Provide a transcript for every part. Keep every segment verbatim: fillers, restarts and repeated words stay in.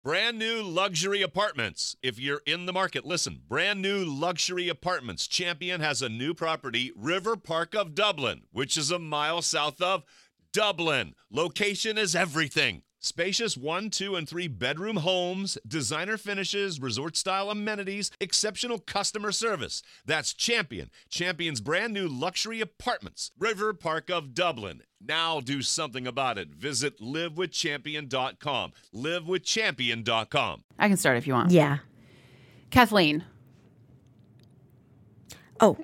Brand new luxury apartments. If you're in the market, listen. Brand new luxury apartments. Champion has a new property, River Park of Dublin, which is a mile south of Dublin. Location is everything. Spacious one, two, and three bedroom homes, designer finishes, resort-style amenities, exceptional customer service. That's Champion. Champion's brand new luxury apartments. River Park of Dublin. Now do something about it. Visit live with champion dot com. live with champion dot com. I can start if you want. Yeah. Kathleen. Oh.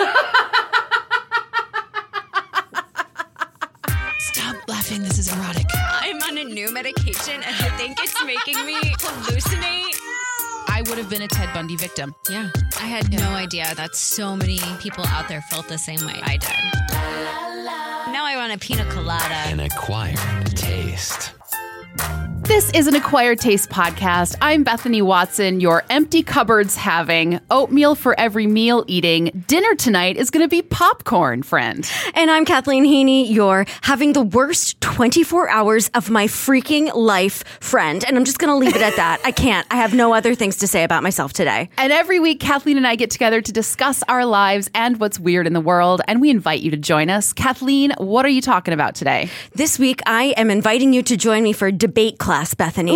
Stop laughing. This is erotic. I'm on a new medication and I think it's making me hallucinate. I would have been a Ted Bundy victim. Yeah. I had yeah. no idea that so many people out there felt the same way I did. Now I want a pina colada. An acquired taste. This is an Acquired Taste podcast. I'm Bethany Watson, your empty cupboards having, oatmeal for every meal eating. Dinner tonight is going to be popcorn, friend. And I'm Kathleen Haney, your having the worst twenty-four hours of my freaking life friend. And I'm just going to leave it at that. I can't. I have no other things to say about myself today. And every week, Kathleen and I get together to discuss our lives and what's weird in the world. And we invite you to join us. Kathleen, what are you talking about today? This week, I am inviting you to join me for debate class. Bethany.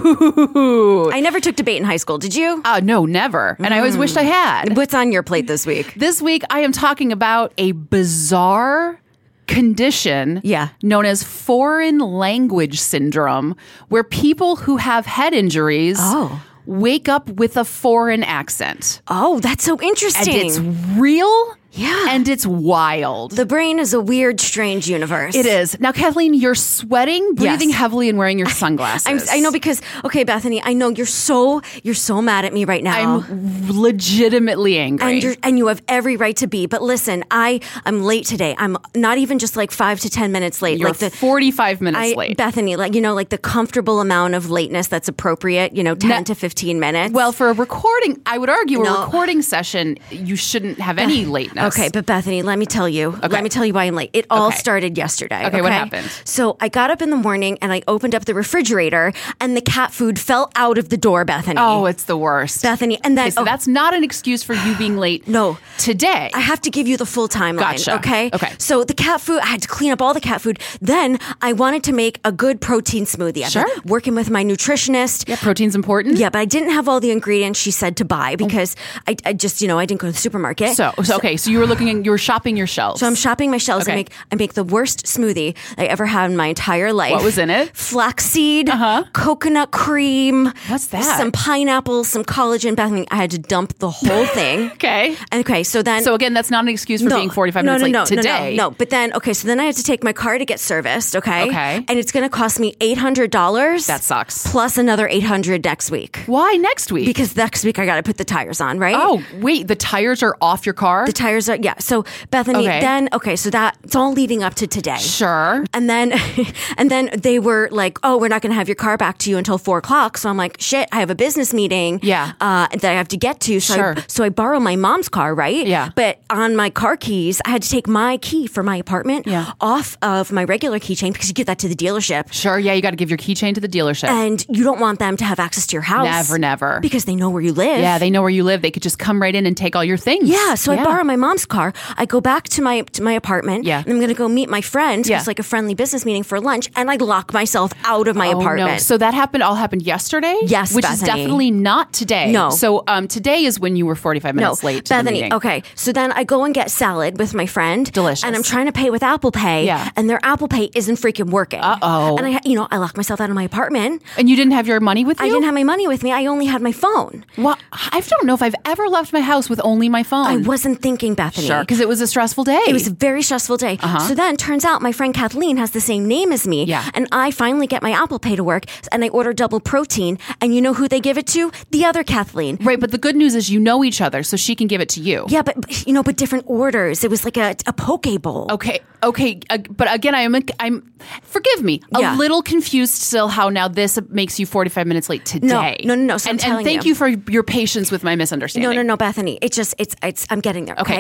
Ooh. I never took debate in high school. Did you? Uh, no, never. And mm. I always wished I had. What's on your plate this week? This week, I am talking about a bizarre condition yeah. known as foreign language syndrome, where people who have head injuries oh. wake up with a foreign accent. Oh, that's so interesting. And it's real. Yeah. And it's wild. The brain is a weird, strange universe. It is. Now, Kathleen, you're sweating, breathing yes. heavily, and wearing your sunglasses. I'm, I know because, okay, Bethany, I know you're so, you're so mad at me right now. I'm legitimately angry. And, you're, and you have every right to be. But listen, I, I'm late today. I'm not even just like five to ten minutes late. You're like the, forty-five minutes I, late. Bethany, like, you know, like the comfortable amount of lateness that's appropriate, you know, ten now, to fifteen minutes. Well, for a recording, I would argue no. a recording session, you shouldn't have any lateness. Okay, but Bethany, let me tell you. Okay. Let me tell you why I'm late. It all okay. started yesterday. Okay, okay, what happened? So I got up in the morning and I opened up the refrigerator and the cat food fell out of the door, Bethany. Oh, it's the worst. Bethany. And then okay, so oh, that's not an excuse for you being late. No. Today. I have to give you the full timeline. Gotcha. Okay? Okay. So the cat food, I had to clean up all the cat food. Then I wanted to make a good protein smoothie. I've sure. been working with my nutritionist. Yeah, protein's important. Yeah, but I didn't have all the ingredients she said to buy because oh. I, I just, you know, I didn't go to the supermarket. So, so okay, so you were looking, in, you were shopping your shelves. So I'm shopping my shelves. Okay. I make I make the worst smoothie I ever had in my entire life. What was in it? Flaxseed, uh-huh. coconut cream. What's that? Some pineapple, some collagen. Bethany, I had to dump the whole thing. Okay. Okay, so then... So again, that's not an excuse for no, being forty-five no, minutes no, late no, today. No, no, no. But then, okay, so then I had to take my car to get serviced, okay? Okay. And it's going to cost me eight hundred dollars. That sucks. Plus another eight hundred dollars next week. Why next week? Because next week I got to put the tires on, right? Oh, wait, the tires are off your car? The tires are, yeah. So Bethany, okay. then, okay, so that's all leading up to today. Sure. And then, and then they were like, oh, we're not going to have your car back to you until four o'clock. So I'm like, shit, I have a business meeting yeah. uh, that I have to get to. So, sure. I, so I borrow my mom's car, right? Yeah. But on my car keys, I had to take my key for my apartment yeah. off of my regular keychain because you give that to the dealership. Sure, yeah, you got to give your keychain to the dealership. And you don't want them to have access to your house. Never, never. Because they know where you live. Yeah, they know where you live. They could just come right in and take all your things. Yeah, so yeah. I borrow my mom's car. I go back to my to my apartment. Yeah. And I'm going to go meet my friend. Yeah. It's like a friendly business meeting for lunch. And I lock myself out of my oh, apartment. No. So that happened all happened yesterday? Yes, Which Bethany. is definitely not today. No. So um, today is when you were forty-five minutes no. late to Bethany, the meeting. Okay. So then I go and get salad with my friend. Delicious. And I'm trying to pay with Apple Pay. Yeah. And their Apple Pay isn't freaking working. Uh-oh. And I, you know, I locked myself out of my apartment. And you didn't have your money with you? I didn't have my money with me. I only had my phone. Well, I don't know if I've ever left my house with only my phone. I wasn't thinking, Bethany. Sure, because it was a stressful day. It was a very stressful day. Uh-huh. So then turns out my friend Kathleen has the same name as me. Yeah. And I finally get my Apple Pay to work and I order double protein. And you know who they give it to? The other Kathleen. Right, but the good news is you know each other, so she can give it to you. Yeah, but, you know, but different orders. It was like a, a poke bowl. Okay, okay. Uh, but again, I'm, I'm, forgive me, a Yeah. little confused still how now this makes you forty-five minutes late today. No, no, no. no. So and, I'm telling and thank you. you for your patience with my misunderstanding. No, no, no, Bethany. It's just, it's, it's, I'm getting there. Okay. Okay.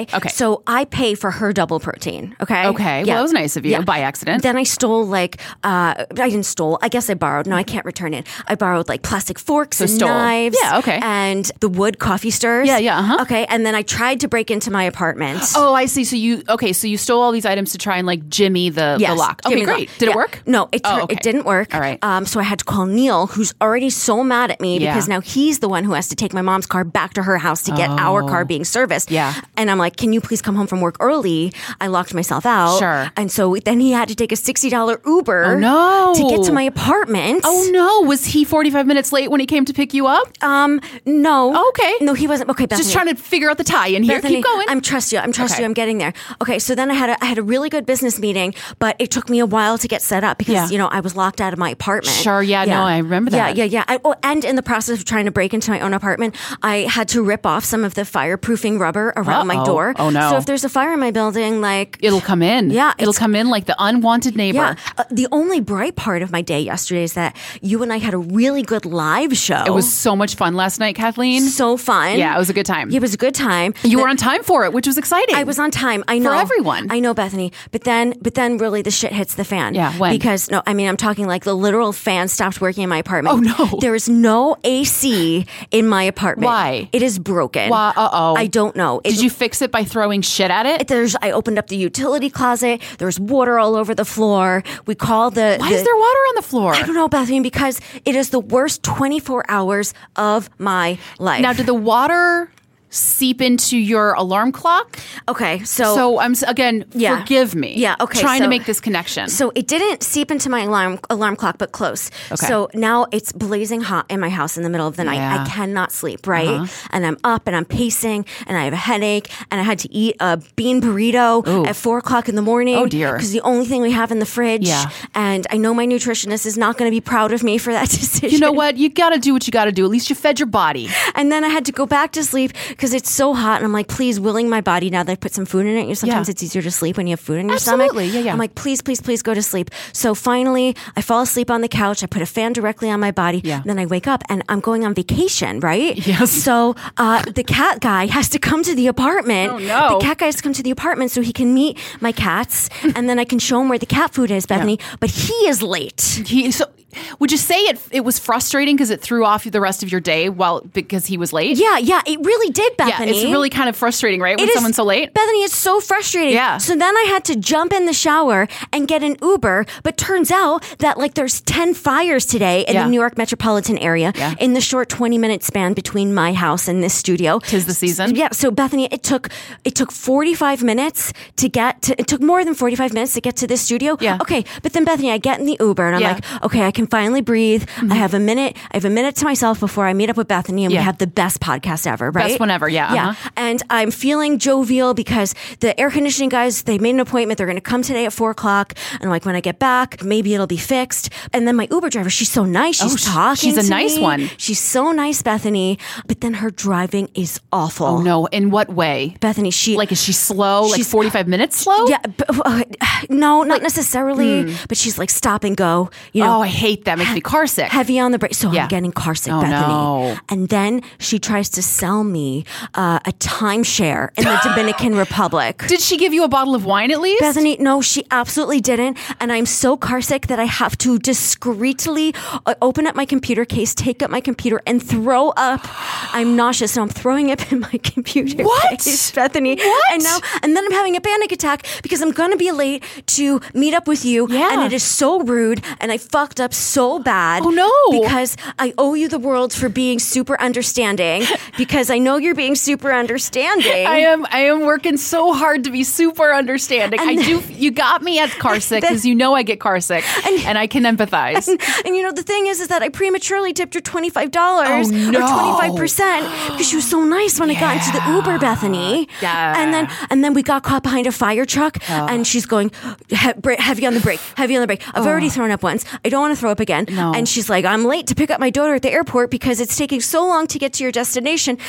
Okay. So I pay for her double protein. Okay. Okay. Well, that was nice of you by accident. Then I stole like, uh, I didn't stole. I guess I borrowed. No, I can't return it. I borrowed like plastic forks So and stole. knives. Yeah, okay. And the wood coffee stirs. Yeah, yeah, uh-huh. Okay. And then I tried to break into my apartment. Oh, I see. So you okay? So you stole all these items to try and like jimmy the, Yes, the lock. give Okay, me the great. lock. Did Yeah. it work? No, it, Oh, tur- okay. it didn't work. All right. Um, so I had to call Neil, who's already so mad at me Yeah. because now he's the one who has to take my mom's car back to her house to get our car being serviced. Yeah. And I'm like, can you please come home from work early? I locked myself out. Sure. And so then he had to take a sixty dollars Uber Oh, no. to get to my apartment. Oh no! Was he forty-five minutes late when he came to pick you up? Um, no. Oh, okay. No, he wasn't. Okay, Bethany. Just trying to figure out the tie-in here. Bethany, Keep going. I'm trust you. I'm trust Okay. you. I'm getting there. Okay, so then I had a, I had a really good business meeting, but it took me a while to get set up because Yeah. you know I was locked out of my apartment. Sure, yeah, no, I remember that. Yeah, yeah, yeah. I, oh, and in the process of trying to break into my own apartment, I had to rip off some of the fireproofing rubber around my Uh-oh. door. Oh, no. So if there's a fire in my building, like It'll come in. Yeah, It'll it's- come in like the unwanted neighbor. yeah. Uh, the only bright part of my day yesterday is that you and I had a really good live show. It was so much fun last night, Kathleen. so fun. Yeah, it was a good time. It was a good time. You were on time for it, which was exciting. I was on time. I know For everyone. I know, Bethany. But then, but then, really, the shit hits the fan. Yeah, when? Because no, I mean, I'm talking like the literal fan stopped working in my apartment. Oh, no. There is no A C in my apartment. Why? It is broken. Why? Uh-oh. I don't know. It, Did you fix it by throwing shit at it? There's. I opened up the utility closet. There's water all over the floor. We call the. Why the, is there water on the floor? I don't know, Bethany, because it is the worst twenty-four hours of my life. Now, did the water seep into your alarm clock? okay, so So I'm s- again, Yeah. forgive me. Yeah, okay, Trying to so- make this connection. So it didn't seep into my alarm alarm clock, but close. Okay. So now it's blazing hot in my house in the middle of the night. Yeah. I cannot sleep, right? And I'm up and I'm pacing and I have a headache and I had to eat a bean burrito Ooh. at four o'clock in the morning. Oh, dear. Because the only thing we have in the fridge. Yeah. And I know my nutritionist is not going to be proud of me for that decision. you know what? You got to do what you got to do. At least you fed your body. And then I had to go back to sleep because it's so hot. And I'm like, please, willing my body now that I've put some food in it. You know, sometimes Yeah. it's easier to sleep when you have food in your Absolutely. stomach. Yeah, yeah. I'm like, please, please, please go to sleep. So finally, I fall asleep on the couch. I put a fan directly on my body. Yeah. Then I wake up and I'm going on vacation, right? Yes. So uh, the cat guy has to come to the apartment. Oh, no. The cat guy has to come to the apartment so he can meet my cats. And then I can show him where the cat food is, Bethany. But he is late. He, so, would you say it it was frustrating because it threw off the rest of your day while because he was late? Yeah, yeah, it really did, Bethany. Yeah, it's really kind of frustrating, right? When It is- someone's so late. Bethany, it's so frustrating. Yeah. So then I had to jump in the shower and get an Uber. But turns out that like there's ten fires today in Yeah. the New York metropolitan area Yeah. in the short twenty minute span between my house and this studio. Tis the season. Yeah. So Bethany, it took it took forty-five minutes to get to, it took more than forty-five minutes to get to this studio. Yeah. Okay. But then Bethany, I get in the Uber and I'm Yeah. like, okay, I can finally breathe. I have a minute. I have a minute to myself before I meet up with Bethany and Yeah. we have the best podcast ever, right? Best one ever, yeah, Yeah. uh-huh. And I'm feeling jovial because the air conditioning guys, they made an appointment. They're going to come today at four o'clock. And like when I get back, maybe it'll be fixed. And then my Uber driver, she's so nice. She's Oh, sh- talking she's a to nice me. one. She's so nice, Bethany. But then her driving is awful. Oh no! In what way? Bethany, she Like, is she slow? Like She's- forty-five minutes slow? yeah, b- uh, no, not necessarily. But she's like stop and go. You know, Oh, I hate that. Makes me car sick. heavy on the brake. So Yeah. I'm getting car sick, Oh, Bethany. no. And then she tries to sell me uh, a timeshare in the Dominican Republic. Did she give you a bottle of wine at least? Bethany, no, she absolutely didn't. And I'm so car sick that I have to discreetly uh, open up my computer case, take up my computer, and throw up. I'm nauseous, so I'm throwing up in my computer What? case, Bethany. What? And now, and then I'm having a panic attack because I'm gonna be late to meet up with you. Yeah. And it is so rude, and I fucked up so bad. Oh, no. Because I owe you the world for being super understanding. Because I know you're being super understanding. I am. I am working so hard to be super understanding. I do. You got me at car sick because you know I get car sick, and, I can empathize. And you know, the thing is, is that I prematurely tipped her twenty-five dollars Oh, no. or twenty-five percent because she was so nice when I got into the Uber, Bethany. Yeah. And then, and then we got caught behind a fire truck and she's going he- bra- heavy on the brake, heavy on the brake. I've already thrown up once. I don't want to throw up again. No. And she's like, I'm late to pick up my daughter at the airport because it's taking so long to get to your destination. I throw my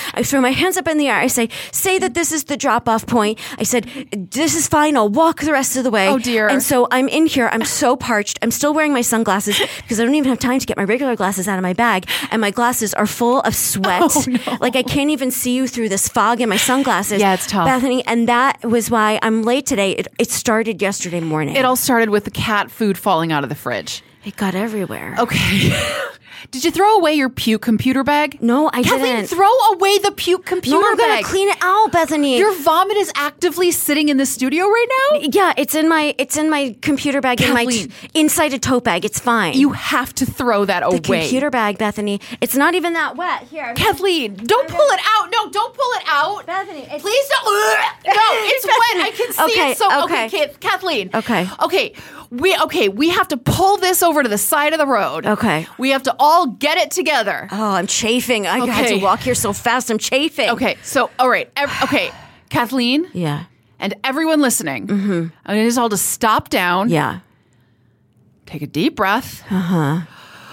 my hands up in the air. I say, say that this is the drop-off point. I said, this is fine. I'll walk the rest of the way. Oh, dear. And so I'm in here. I'm so parched. I'm still wearing my sunglasses because I don't even have time to get my regular glasses out of my bag. And my glasses are full of sweat. Oh, no. Like I can't even see you through this fog in my sunglasses. Yeah, it's tough. Bethany, and that was why I'm late today. It, it started yesterday morning. It all started with the cat food falling out of the fridge. It got everywhere. Okay. Did you throw away your puke computer bag? No, I Kathleen, didn't. throw away the puke computer No, I'm bag. gonna clean it out, Bethany. Your vomit is actively sitting in the studio right now? Yeah, it's in my it's in my computer bag in my Kathleen. t- inside a tote bag. It's fine. You have to throw that the away. computer bag, Bethany. It's not even that wet. Here, Kathleen, don't pull it out. No, don't pull it out. Bethany, it's- Please don't. No, it's wet. I can see Okay, it. So okay. okay, Kath- Kathleen. Okay. Okay. We okay. We have to pull this over to the side of the road. Okay. We have to all get it together. Oh, I'm chafing. I had Okay. to walk here so fast. I'm chafing. Okay. So all right. Ev- okay, Kathleen. Yeah. And everyone listening, mm-hmm. I need us all to stop down. Yeah. Take a deep breath. Uh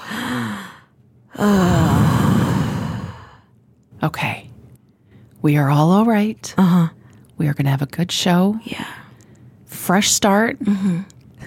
huh. Okay. We are all all right. Uh huh. We are going to have a good show. Yeah. Fresh start. Mm-hmm.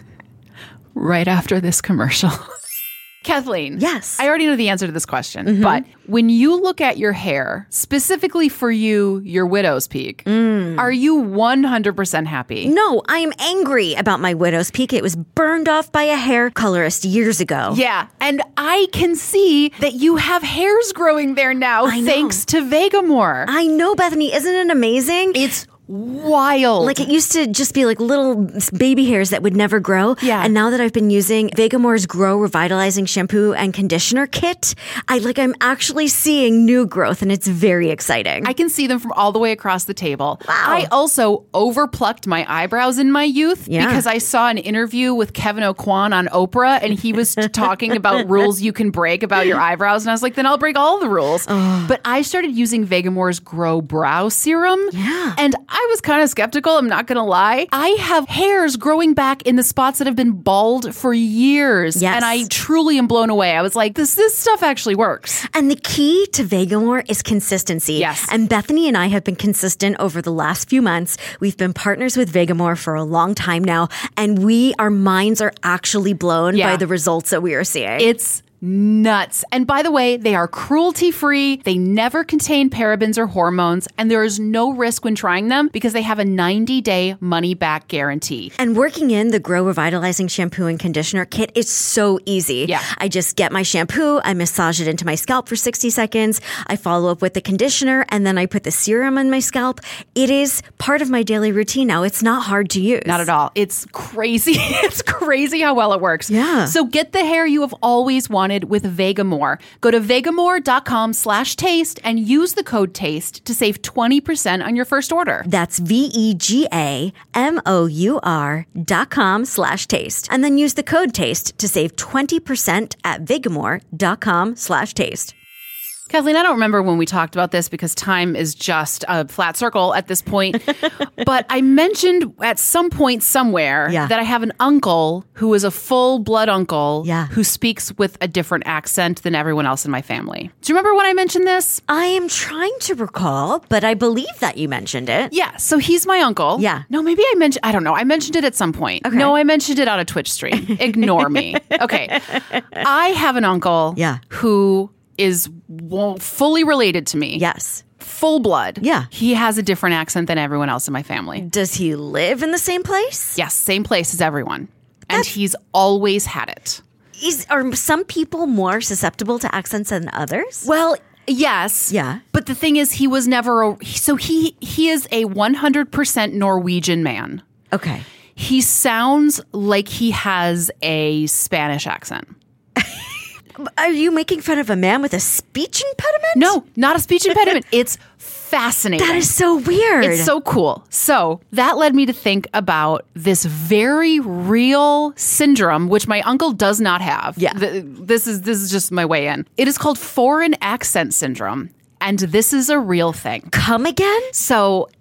Right after this commercial. Kathleen. Yes. I already know the answer to this question, Mm-hmm. but when you look at your hair, specifically for you, your widow's peak, Mm. are you one hundred percent happy? No, I am angry about my widow's peak. It was burned off by a hair colorist years ago. Yeah, and I can see that you have hairs growing there now I know. thanks to Vegamore. I know, Bethany. Isn't it amazing? It's wild. Like it used to just be like little baby hairs that would never grow. Yeah. And now that I've been using Vegamore's Grow Revitalizing Shampoo and Conditioner Kit, I like I'm actually seeing new growth and it's very exciting. I can see them from all the way across the table. Wow. I also overplucked my eyebrows in my youth Yeah. because I saw an interview with Kevin O'Quan on Oprah and he was talking about rules you can break about your eyebrows. And I was like, then I'll break all the rules. But I started using Vegamore's Grow Brow Serum. Yeah. And I was kind of skeptical. I'm not going to lie. I have hairs growing back in the spots that have been bald for years. Yes. And I truly am blown away. I was like, this, this stuff actually works. And the key to Vegamore is consistency. Yes. And Bethany and I have been consistent over the last few months. We've been partners with Vegamore for a long time now, and we, our minds are actually blown Yeah. by the results that we are seeing. It's nuts. And by the way, they are cruelty free. They never contain parabens or hormones, and there is no risk when trying them because they have a ninety day money back guarantee. And working in the Grow Revitalizing Shampoo and Conditioner Kit is so easy. Yeah. I just get my shampoo, I massage it into my scalp for sixty seconds, I follow up with the conditioner, and then I put the serum on my scalp. It is part of my daily routine now. It's not hard to use. Not at all. It's crazy. It's crazy how well it works. Yeah. So get the hair you have always wanted with Vegamore. Go to vegamore.com slash taste and use the code TASTE to save twenty percent on your first order. That's V-E-G-A-M-O-U-R dot com slash taste. And then use the code TASTE to save twenty percent at vegamore.com slash taste. Kathleen, I don't remember when we talked about this because time is just a flat circle at this point. But I mentioned at some point somewhere Yeah. that I have an uncle who is a full blood uncle Yeah. who speaks with a different accent than everyone else in my family. Do you remember when I mentioned this? I am trying to recall, but I believe that you mentioned it. Yeah, so he's my uncle. Yeah. No, maybe I mentioned, I don't know. I mentioned it at some point. Okay. No, I mentioned it on a Twitch stream. Ignore me. Okay. I have an uncle Yeah. who is well, fully related to me. Yes. Full blood. Yeah. He has a different accent than everyone else in my family. Does he live in the same place? Yes, same place as everyone. And he's always had it. Is, are some people more susceptible to accents than others? Well, yes. Yeah. But the thing is, he was never, a, so he, he is a one hundred percent Norwegian man. Okay. He sounds like he has a Spanish accent. Are you making fun of a man with a speech impediment? No, not a speech impediment. It's fascinating. That is so weird. It's so cool. So that led me to think about this very real syndrome, which my uncle does not have. Yeah. Th- This is this is just my way in. It is called foreign accent syndrome, and this is a real thing. Come again? So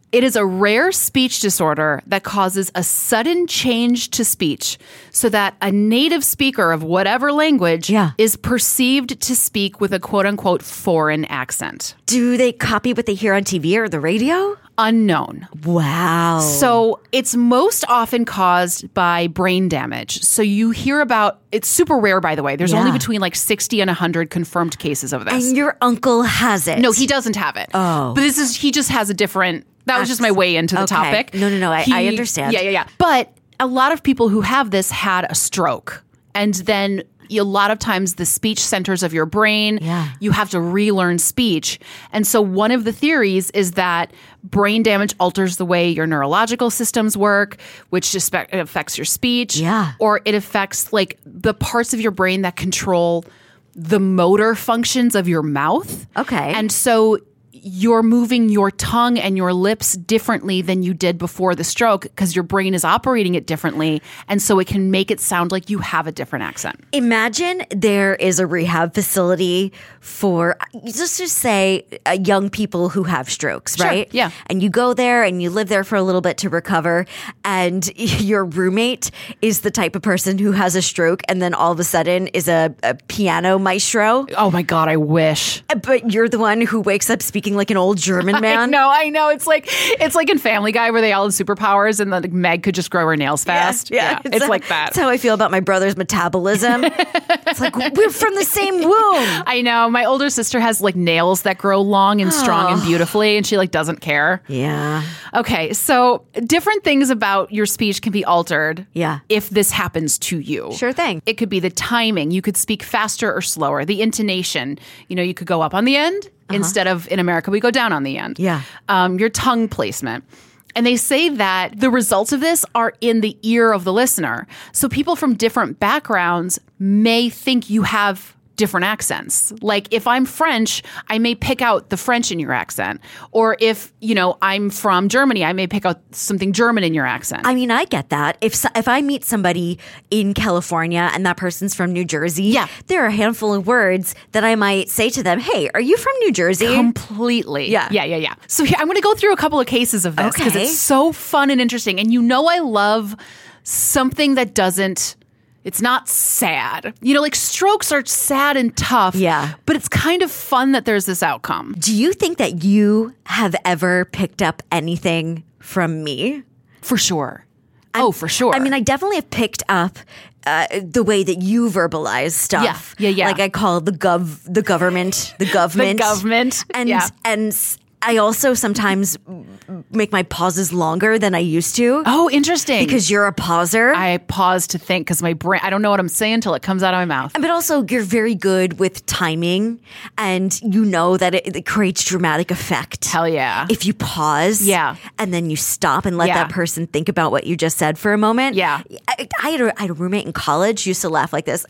It is a rare speech disorder that causes a sudden change to speech so that a native speaker of whatever language Yeah. is perceived to speak with a quote-unquote foreign accent. Do they copy what they hear on T V or the radio? Unknown. Wow. So it's most often caused by brain damage. So you hear about, it's super rare, by the way. There's Yeah. only between like sixty and one hundred confirmed cases of this. And your uncle has it. No, he doesn't have it. Oh. But this is, he just has a different, that was just my way into the Okay. topic. No, no, no, I- He- I understand. Yeah, yeah, yeah. But a lot of people who have this had a stroke. And then a lot of times the speech centers of your brain, Yeah. you have to relearn speech. And so one of the theories is that brain damage alters the way your neurological systems work, which just spe- affects your speech. Yeah. Or it affects like the parts of your brain that control the motor functions of your mouth. Okay. And so you're moving your tongue and your lips differently than you did before the stroke because your brain is operating it differently. And so it can make it sound like you have a different accent. Imagine there is a rehab facility for, just to say, uh, young people who have strokes, Sure, right? yeah. And you go there and you live there for a little bit to recover, and your roommate is the type of person who has a stroke and then all of a sudden is a, a piano maestro, Oh my God, I wish. but you're the one who wakes up speaking like an old German man. I know, I know. It's like it's like in Family Guy where they all have superpowers and then Meg could just grow her nails fast. Yeah, it's, how- like that. That's how I feel about my brother's metabolism. It's like we're from the same womb. I know. My older sister has like nails that grow long and strong and beautifully, and she like doesn't care. Yeah. Okay, so different things about your speech can be altered. Yeah. If this happens to you. Sure thing. It could be the timing. You could speak faster or slower. The intonation. You know, you could go up on the end instead of in America we go down on the end. Yeah. Um, your tongue placement. And they say that the results of this are in the ear of the listener. So people from different backgrounds may think you have different accents. Like if I'm French, I may pick out the French in your accent. Or if, you know, I'm from Germany, I may pick out something German in your accent. I mean, I get that. If so- if I meet somebody in California and that person's from New Jersey, Yeah. there are a handful of words that I might say to them. Hey, are you from New Jersey? Completely. Yeah. Yeah, yeah, yeah. So here, I'm going to go through a couple of cases of this because Okay. it's so fun and interesting. And you know, I love something that doesn't, it's not sad. You know, like strokes are sad and tough. Yeah. But it's kind of fun that there's this outcome. Do you think that you have ever picked up anything from me? For sure. oh, for sure. I mean, I definitely have picked up uh, the way that you verbalize stuff. Yeah, yeah, yeah. Like I call the gov, the government, the the government, government. and yeah. and s- I also sometimes make my pauses longer than I used to Oh, interesting. because you're a pauser. I pause to think because my brain, I don't know what I'm saying until it comes out of my mouth. But also, you're very good with timing, and you know that it, it creates dramatic effect. Hell yeah. If you pause, Yeah. and then you stop and let Yeah. that person think about what you just said for a moment. Yeah. I, I, had, a, I had a roommate in college who used to laugh like this,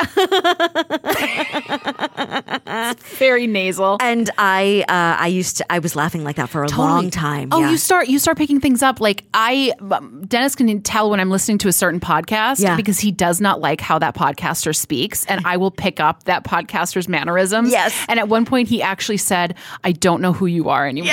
Very nasal. and I, uh, I used to, I was laughing like that for a long time. Oh, yeah. you start you start picking things up. Like I, um, Dennis can tell when I'm listening to a certain podcast Yeah. because he does not like how that podcaster speaks, and I will pick up that podcaster's mannerisms. Yes. And at one point, he actually said, "I don't know who you are anymore."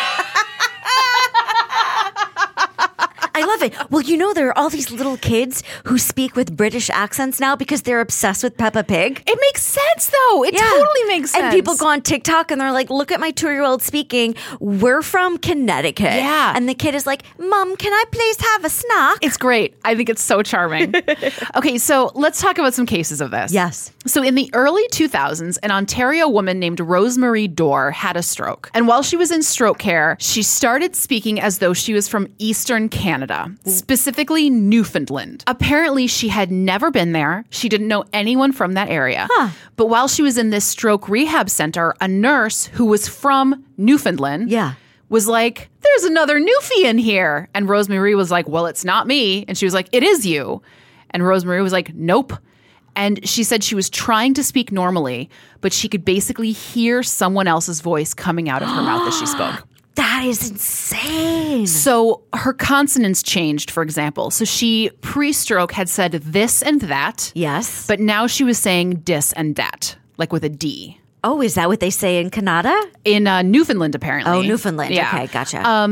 I love it. Well, you know, there are all these little kids who speak with British accents now because they're obsessed with Peppa Pig. It makes sense, though. It Yeah. totally makes sense. And people go on TikTok and they're like, look at my two-year-old speaking. We're from Connecticut. Yeah. And the kid is like, Mom, can I please have a snack? It's great. I think it's so charming. Okay, so let's talk about some cases of this. Yes. So in the early two thousands, an Ontario woman named Rosemary Dorr had a stroke. And while she was in stroke care, she started speaking as though she was from Eastern Canada, specifically Newfoundland. Apparently, she had never been there. She didn't know anyone from that area. But while she was in this stroke rehab center, a nurse who was from Newfoundland Yeah. was like, there's another Newfie in here. And Rosemary was like, well, it's not me. And she was like, it is you. And Rosemary was like, nope. And she said she was trying to speak normally, but she could basically hear someone else's voice coming out of her mouth as she spoke. That is insane. So her consonants changed, for example. So she, pre-stroke, had said this and that. Yes. But now she was saying dis and dat, like with a D. Oh, is that what they say in Canada? In uh, Newfoundland, apparently. Oh, Newfoundland. Yeah. Okay, gotcha. Um,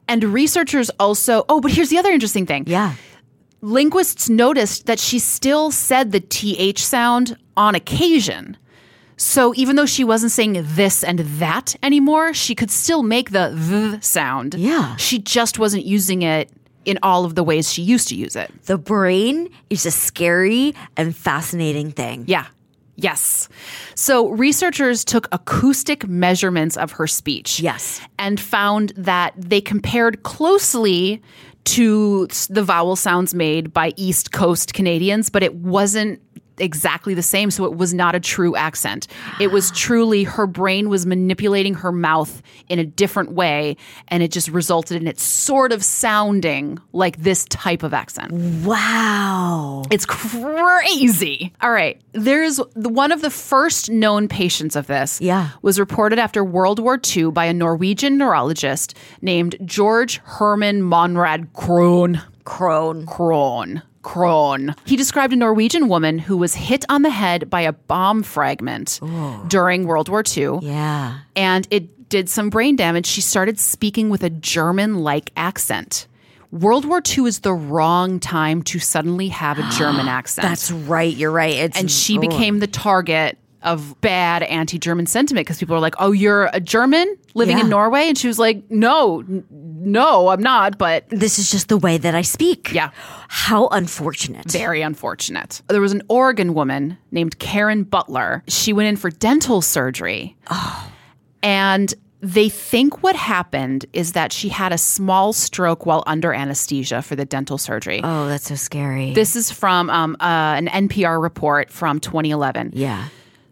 And researchers also, oh, but here's the other interesting thing. Yeah. Linguists noticed that she still said the T H sound on occasion. So even though she wasn't saying this and that anymore, she could still make the th sound. Yeah. She just wasn't using it in all of the ways she used to use it. The brain is a scary and fascinating thing. Yeah. Yes. So researchers took acoustic measurements of her speech. Yes. And found that they compared closely to the vowel sounds made by East Coast Canadians, but it wasn't exactly the same. So it was not a true accent. It was truly her brain was manipulating her mouth in a different way. And it just resulted in it sort of sounding like this type of accent. Wow. It's crazy. All right. There's the, one of the first known patients of this Yeah. was reported after World War Two by a Norwegian neurologist named George Herman Monrad Krohn. Crone. Krohn. Krohn. He described a Norwegian woman who was hit on the head by a bomb fragment during World War Two. Yeah. And it did some brain damage. She started speaking with a German-like accent. World War Two is the wrong time to suddenly have a German accent. That's right. You're right. It's and she oh. became the target of bad anti-German sentiment because people were like, oh, you're a German living Yeah. in Norway? And she was like, no, n- no, I'm not. But This is just the way that I speak. Yeah. How unfortunate. very unfortunate. There was an Oregon woman named Karen Butler. She went in for dental surgery. Oh. And they think what happened is that she had a small stroke while under anesthesia for the dental surgery. Oh, that's so scary. This is from um, uh, an N P R report from twenty eleven. Yeah.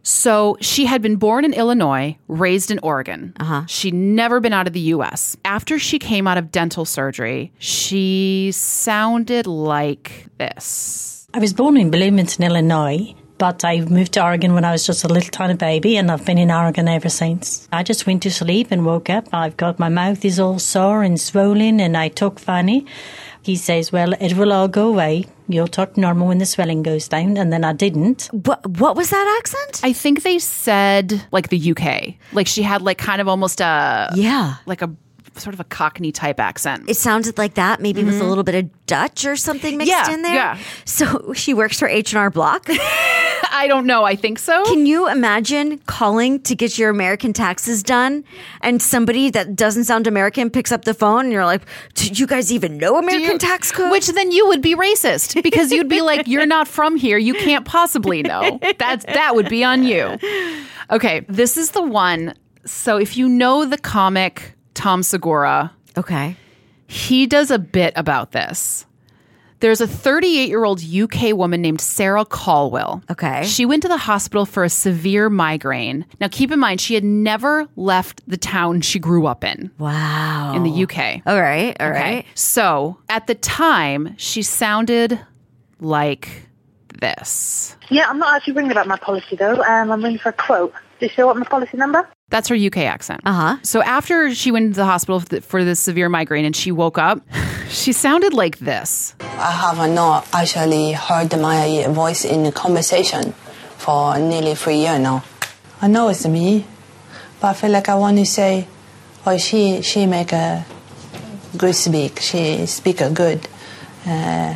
So she had been born in Illinois, raised in Oregon. Uh-huh. She'd never been out of the U S. After she came out of dental surgery, she sounded like this. I was born in Bloomington, Illinois, but I moved to Oregon when I was just a little tiny baby, and I've been in Oregon ever since. I just went to sleep and woke up. I've got my mouth is all sore and swollen, and I talk funny. He says, well, it will all go away. You'll talk normal when the swelling goes down. And then I didn't. What What was that accent? I think they said like the U K. Like she had like kind of almost a Yeah. like a sort of a Cockney type accent. It sounded like that, maybe with a little bit of Dutch or something mixed Yeah, in there. yeah. So she works for H and R Block. I don't know. I think so. Can you imagine calling to get your American taxes done and somebody that doesn't sound American picks up the phone and you're like, do you guys even know American You- tax code? Which then you would be racist because you'd be like, you're not from here. You can't possibly know. That's that would be on you. Okay, this is the one. So if you know the comic Tom Segura, Okay. he does a bit about this. There's a thirty-eight-year-old U K woman named Sarah Caldwell. Okay. She went to the hospital for a severe migraine. Now, keep in mind, she had never left the town she grew up in, Wow. in the U K. All right. All Okay. right. So at the time, she sounded like this. Yeah, I'm not actually ringing about my policy though. Um, I'm ringing for a quote. Do you still want my policy number? That's her U K accent. Uh-huh. So after she went to the hospital for the, for the severe migraine and she woke up, she sounded like this. I have not actually heard my voice in the conversation for nearly three years now. I know it's me, but I feel like I want to say, oh, she she make a good speak. She speak a good, uh,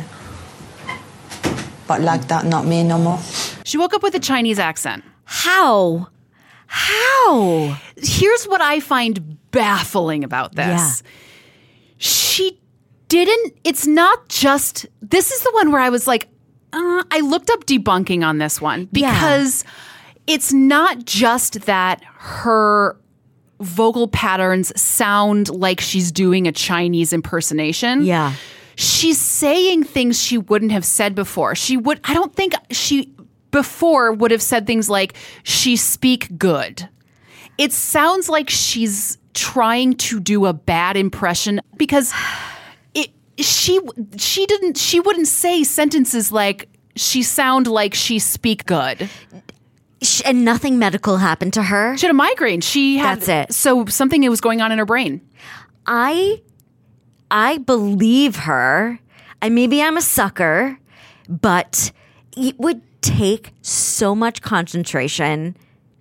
but like that, not me no more. She woke up with a Chinese accent. How? How? Here's what I find baffling about this. Yeah. She didn't, it's not just, this is the one where I was like, uh, I looked up debunking on this one because it's not just that her vocal patterns sound like she's doing a Chinese impersonation. Yeah. She's saying things she wouldn't have said before. She would, I don't think she before would have said things like, she speak good. It sounds like she's trying to do a bad impression because it, she, she didn't, she wouldn't say sentences like, she sound like she speak good. Sh- And nothing medical happened to her. She had a migraine. She had, That's it. So something was going on in her brain. I I believe her. I maybe I'm a sucker, but it would take so much concentration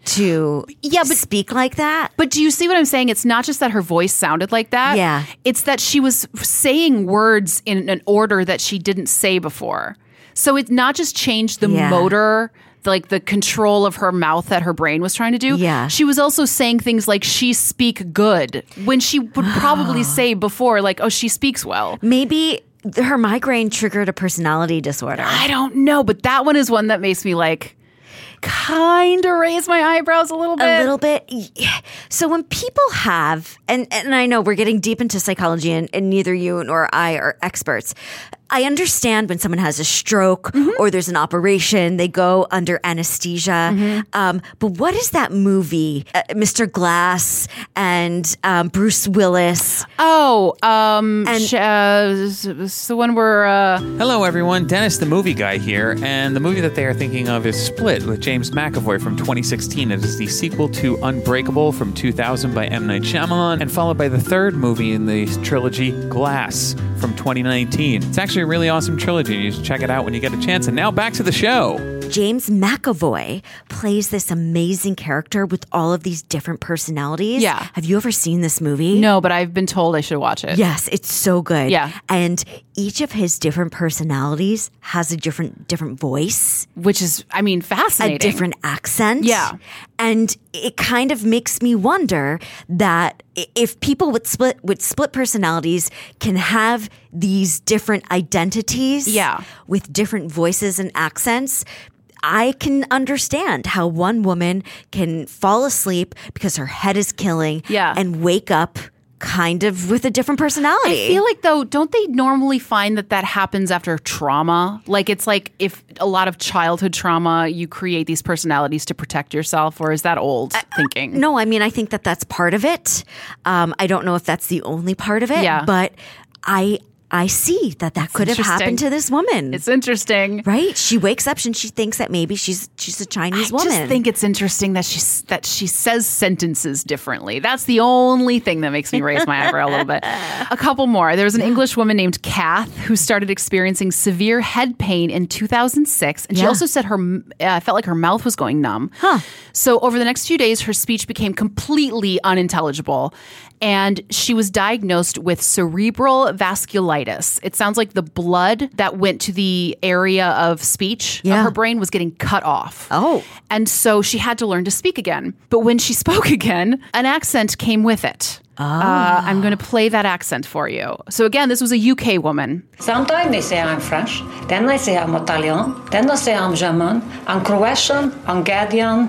to Yeah, but- speak like that. But do you see what I'm saying? It's not just that her voice sounded like that. Yeah. It's that she was saying words in an order that she didn't say before. So it not just changed the Yeah. motor, like the control of her mouth that her brain was trying to do. Yeah. She was also saying things like she speak good when she would probably say before like, oh, she speaks well. Maybe her migraine triggered a personality disorder. I don't know, but that one is one that makes me like kind of raise my eyebrows a little bit. A little bit. Yeah. So when people have, and, and I know we're getting deep into psychology and, and neither you nor I are experts. I understand when someone has a stroke mm-hmm. or there's an operation, they go under anesthesia. Mm-hmm. Um, but what is that movie? Uh, Mister Glass and um, Bruce Willis. Oh, um, And- sh- uh, it's the one where, uh, Hello, everyone. Dennis, the movie guy here. And the movie that they are thinking of is Split with James McAvoy from twenty sixteen. It is the sequel to Unbreakable from two thousand by M. Night Shyamalan, and followed by the third movie in the trilogy, Glass, from twenty nineteen. It's actually a really awesome trilogy. You should check it out when you get a chance. And now back to the show. James McAvoy plays this amazing character with all of these different personalities. Yeah. Have you ever seen this movie? no, but I've been told I should watch it. Yes, it's so good. Yeah. And each of his different personalities has a different different voice, Which is, I mean, fascinating. a different accent. Yeah. And it kind of makes me wonder that i- if people with split with split personalities can have these different identities Yeah. with different voices and accents, I can understand how one woman can fall asleep because her head is killing Yeah. and wake up kind of with a different personality. I feel like, though, don't they normally find that that happens after trauma? Like, it's like if a lot of childhood trauma, you create these personalities to protect yourself, or is that old thinking? No, I mean, I think that that's part of it. Um, I don't know if that's the only part of it, Yeah. but I I see that that could have interesting. happened to this woman. It's interesting. Right? She wakes up and she thinks that maybe she's she's a Chinese I woman. just think it's interesting that she that she says sentences differently. That's the only thing that makes me raise my eyebrow a little bit. A couple more. There was an English woman named Kath who started experiencing severe head pain in two thousand six, and she Yeah. also said her uh, felt like her mouth was going numb. Huh. So over the next few days, her speech became completely unintelligible, and she was diagnosed with cerebral vasculitis. It sounds like the blood that went to the area of speech Yeah. of her brain was getting cut off. Oh. And so she had to learn to speak again. But when she spoke again, an accent came with it. Oh. Uh, I'm going to play that accent for you. So again, this was a U K woman. Sometimes they say I'm French, then they say I'm Italian, then they say I'm German, I'm Croatian, Hungarian,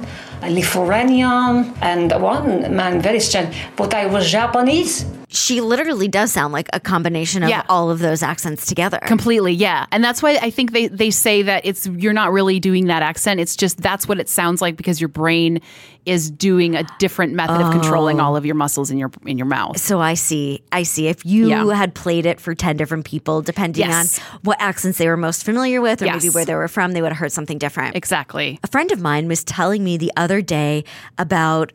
Lithuanian, and one man very strange, but I was Japanese. She literally does sound like a combination of Yeah. all of those accents together. Completely, yeah. And that's why I think they, they say that it's you're not really doing that accent. It's just that's what it sounds like because your brain is doing a different method of controlling all of your muscles in your in your mouth. So I see. I see. If you Yeah. had played it for ten different people, depending Yes. on what accents they were most familiar with or Yes. maybe where they were from, they would have heard something different. Exactly. A friend of mine was telling me the other day about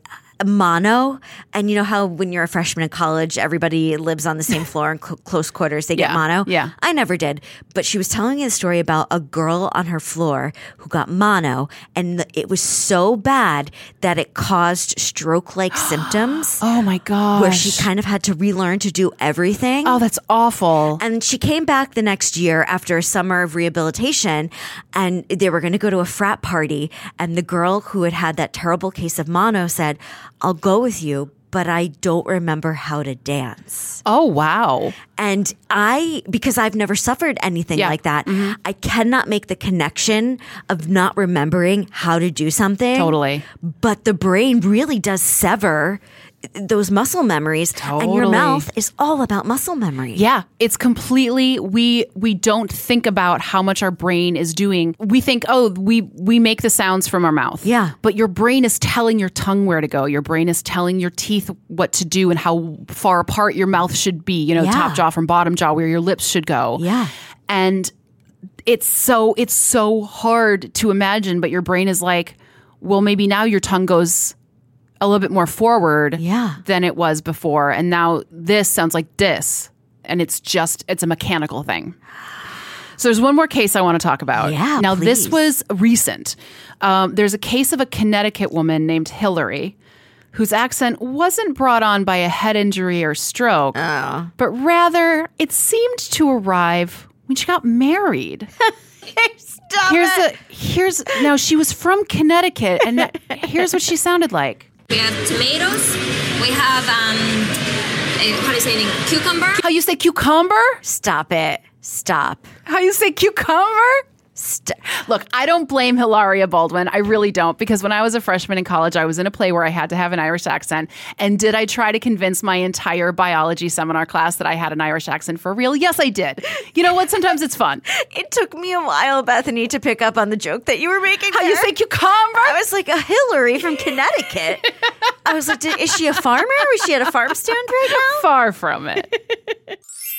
mono, and you know how when you're a freshman in college, everybody lives on the same floor in cl- close quarters, they get Yeah, mono. yeah. I never did, but she was telling me a story about a girl on her floor who got mono, and it was so bad that it caused stroke-like symptoms. Oh my gosh. Where she kind of had to relearn to do everything. Oh, that's awful. And she came back the next year after a summer of rehabilitation, and they were going to go to a frat party. And the girl who had had that terrible case of mono said, I'll go with you, but I don't remember how to dance. Oh, wow. And I, because I've never suffered anything Yeah. like that, I cannot make the connection of not remembering how to do something. Totally. But the brain really does sever those muscle memories, and your Totally. mouth is all about muscle memory. Yeah, it's completely we we don't think about how much our brain is doing. We think, "Oh, we we make the sounds from our mouth." Yeah. But your brain is telling your tongue where to go. Your brain is telling your teeth what to do and how far apart your mouth should be, you know, Yeah. top jaw from bottom jaw, where your lips should go. Yeah. And it's so it's so hard to imagine, but your brain is like, "Well, maybe now your tongue goes a little bit more forward Yeah. than it was before. And now this sounds like this. And it's just, it's a mechanical thing. So there's one more case I want to talk about. Yeah, Now, please. this was recent. Um, there's a case of a Connecticut woman named Hillary whose accent wasn't brought on by a head injury or stroke, Oh. but rather it seemed to arrive when she got married. Stop here's it. a here's now she was from Connecticut, and here's what she sounded like. We have tomatoes. We have, um, a, how do you say it? in- Cucumber. How you say cucumber? Stop it. Stop. How you say cucumber? St- Look, I don't blame Hilaria Baldwin. I really don't, because when I was a freshman in college, I was in a play where I had to have an Irish accent. And did I try to convince my entire biology seminar class that I had an Irish accent for real? Yes, I did. You know what? Sometimes it's fun. It took me a while, Bethany, to pick up on the joke that you were making. How there. you say cucumber? I was like, a Hillary from Connecticut. I was like, did, is she a farmer? Was she at a farm stand right now? Far from it.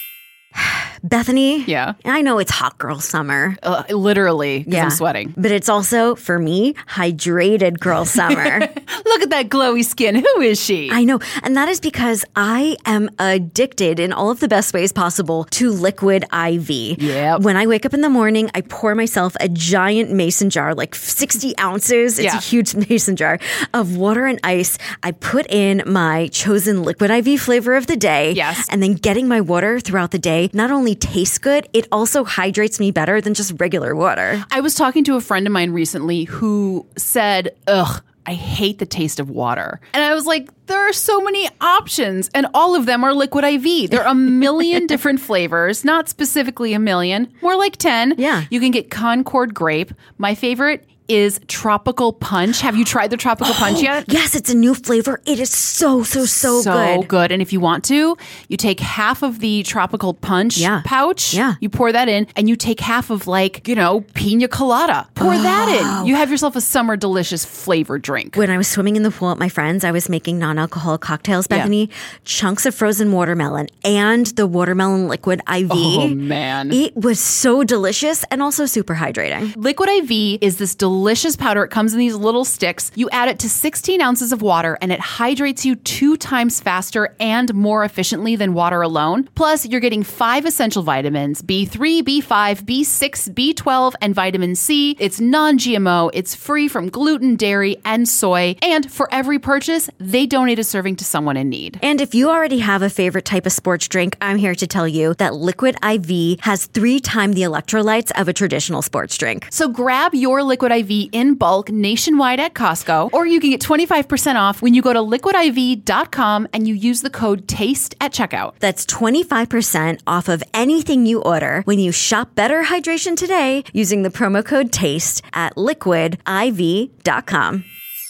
Bethany? Yeah. I know it's hot girl summer. Uh, literally, 'cause Yeah. I'm sweating. But it's also, for me, hydrated girl summer. Look at that glowy skin. Who is she? I know. And that is because I am addicted in all of the best ways possible to liquid I V. Yep. When I wake up in the morning, I pour myself a giant mason jar, like sixty ounces. It's Yeah. a huge mason jar of water and ice. I put in my chosen liquid I V flavor of the day. Yes. And then getting my water throughout the day not only tastes good, it also hydrates me better than just regular water. I was talking to a friend of mine recently who said, ugh, I hate the taste of water. And I was like, there are so many options, and all of them are liquid I V. There are a million different flavors, not specifically a million, more like ten. Yeah. You can get Concord grape. My favorite is tropical punch. Have you tried the tropical punch yet? Yes, it's a new flavor. It is so, so, so, so good. And if you want to, you take half of the tropical punch Yeah. pouch. Yeah. You pour that in, and you take half of, like, you know, pina colada. Pour that in. You have yourself a summer delicious flavor drink. When I was swimming in the pool with my friends, I was making non-alcoholic cocktails, Bethany. Chunks of frozen watermelon and the watermelon liquid I V. Oh, man. It was so delicious and also super hydrating. Liquid I V is this delicious powder. It comes in these little sticks. You add it to sixteen ounces of water, and it hydrates you two times faster and more efficiently than water alone. Plus, you're getting five essential vitamins: B three, B five, B six, B twelve, and vitamin C. It's non-G M O. It's free from gluten, dairy, and soy. And for every purchase, they donate a serving to someone in need. And if you already have a favorite type of sports drink, I'm here to tell you that Liquid I V has three times the electrolytes of a traditional sports drink. So grab your Liquid I V in bulk nationwide at Costco, or you can get twenty-five percent off when you go to liquid I V dot com and you use the code TASTE at checkout. That's twenty-five percent off of anything you order when you shop Better Hydration today using the promo code TASTE at liquid I V dot com.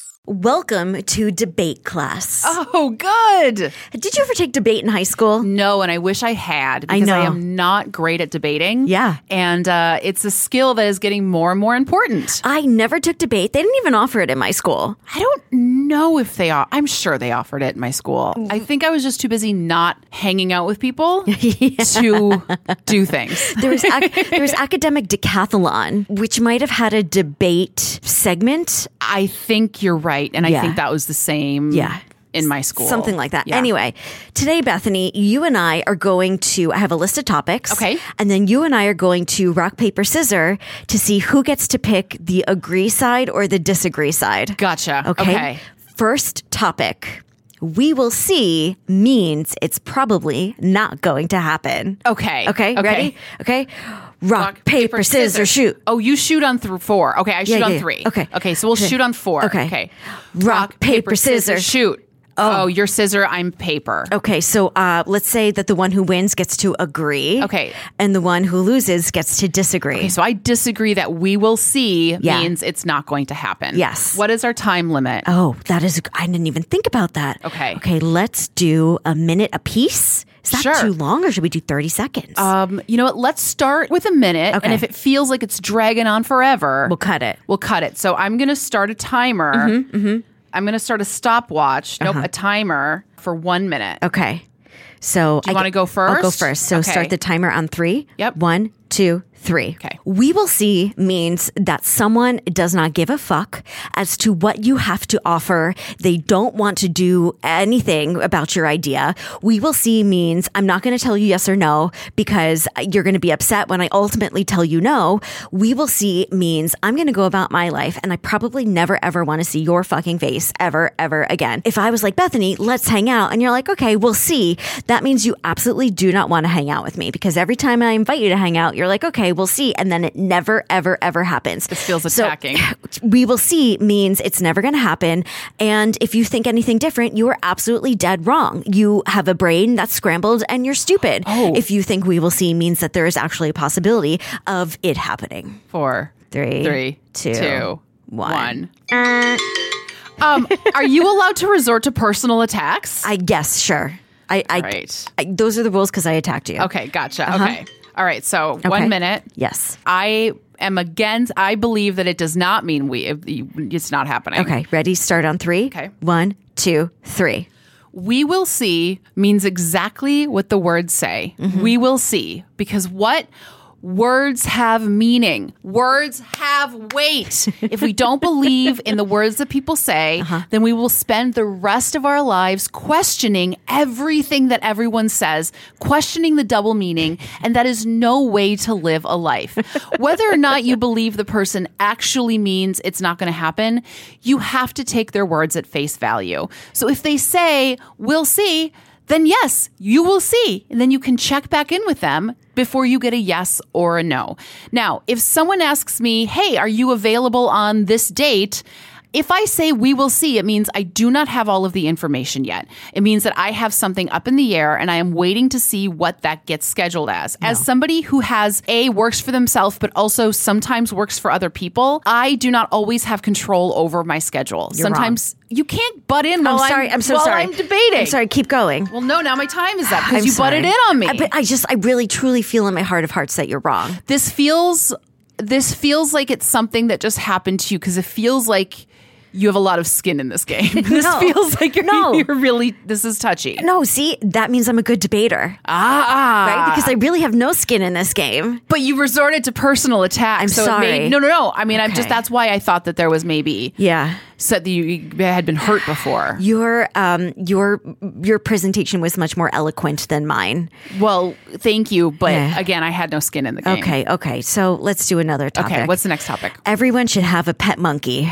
Welcome to debate class. Oh, good. Did you ever take debate in high school? No, and I wish I had, I because I, know. am not great at debating. Yeah. And uh, it's a skill that is getting more and more important. I never took debate. They didn't even offer it in my school. I don't know if they are. I'm sure they offered it in my school. I think I was just too busy not hanging out with people to do things. There was ac- there was academic decathlon, which might have had a debate segment. I think you're right. And I Yeah. think that was the same Yeah. in my school. Something like that. Yeah. Anyway, today, Bethany, you and I are going to, I have a list of topics. Okay. And then you and I are going to rock, paper, scissor to see who gets to pick the agree side or the disagree side. Gotcha. Okay. Okay. First topic. We will see means it's probably not going to happen. Okay. Okay. Okay. Ready? Okay. Rock, paper, scissors, shoot. Oh, you shoot on th- four. Okay, I shoot Yeah, on yeah, yeah. three. Okay. Okay, so we'll Okay. shoot on four. Okay. Okay. Rock, paper, scissors. shoot. Oh, you're scissor, I'm paper. Okay, so uh, let's say that the one who wins gets to agree. Okay. And the one who loses gets to disagree. Okay, so I disagree that we will see Yeah. means it's not going to happen. Yes. What is our time limit? Oh, that is, I didn't even think about that. Okay. Okay, let's do a minute apiece. Is that Sure. too long or should we do thirty seconds? Um, you know what? Let's start with a minute. Okay. And if it feels like it's dragging on forever, we'll cut it. We'll cut it. So I'm going to start a timer. Mm-hmm, mm-hmm. I'm going to start a stopwatch. Nope, Uh-huh. a timer for one minute. Okay. So Do you I want to go first? I'll go first. So Okay. start the timer on three. Yep. One, two, three. Okay. We will see means that someone does not give a fuck as to what you have to offer. They don't want to do anything about your idea. We will see means I'm not going to tell you yes or no because you're going to be upset when I ultimately tell you no. We will see means I'm going to go about my life and I probably never ever want to see your fucking face ever, ever again. If I was like, Bethany, let's hang out. And you're like, okay, we'll see. That means you absolutely do not want to hang out with me because every time I invite you to hang out, you're like, okay, we'll see. And then it never, ever, ever happens. This feels attacking. So, we will see means it's never going to happen. And if you think anything different, you are absolutely dead wrong. You have a brain that's scrambled and you're stupid. Oh. If you think we will see means that there is actually a possibility of it happening. Four, Three, three, two, two, one. one. Um, are you allowed to resort to personal attacks? I guess, sure. I, I, Right. I those are the rules because I attacked you. Okay, gotcha. Uh-huh. Okay. All right, so Okay. one minute. Yes. I am against, I believe that it does not mean we, it's not happening. Okay, ready? Start on three. Okay. One, two, three. We will see means exactly what the words say. Mm-hmm. We will see. Because what? Words have meaning. Words have weight. If we don't believe in the words that people say, Uh-huh. then we will spend the rest of our lives questioning everything that everyone says, questioning the double meaning, and that is no way to live a life. Whether or not you believe the person actually means it's not going to happen, you have to take their words at face value. So if they say, we'll see, then yes, you will see. And then you can check back in with them before you get a yes or a no. Now, if someone asks me, hey, are you available on this date? If I say we will see, it means I do not have all of the information yet. It means that I have something up in the air and I am waiting to see what that gets scheduled as. As somebody who has A, works for themselves, but also sometimes works for other people, I do not always have control over my schedule. You're sometimes you can't butt in while I'm sorry. I'm, I'm so while sorry. I'm debating. I'm sorry. Keep going. Well, no, now my time is up I'm because you sorry. butted in on me. I, but I just, I really, truly feel in my heart of hearts that you're wrong. This feels, this feels like it's something that just happened to you because it feels like you have a lot of skin in this game. This No. feels like you're, No. you're really, this is touchy. No, see, that means I'm a good debater. Ah, Right? Because I really have no skin in this game. But you resorted to personal attack. I'm so sorry. It made, no, no, no. I mean, I'm just, Okay. that's why I thought that there was maybe, Yeah. so that you, you had been hurt before. Your um your your presentation was much more eloquent than mine. Well, thank you. But Yeah. again, I had no skin in the game. Okay, okay. So let's do another topic. Okay, what's the next topic? Everyone should have a pet monkey.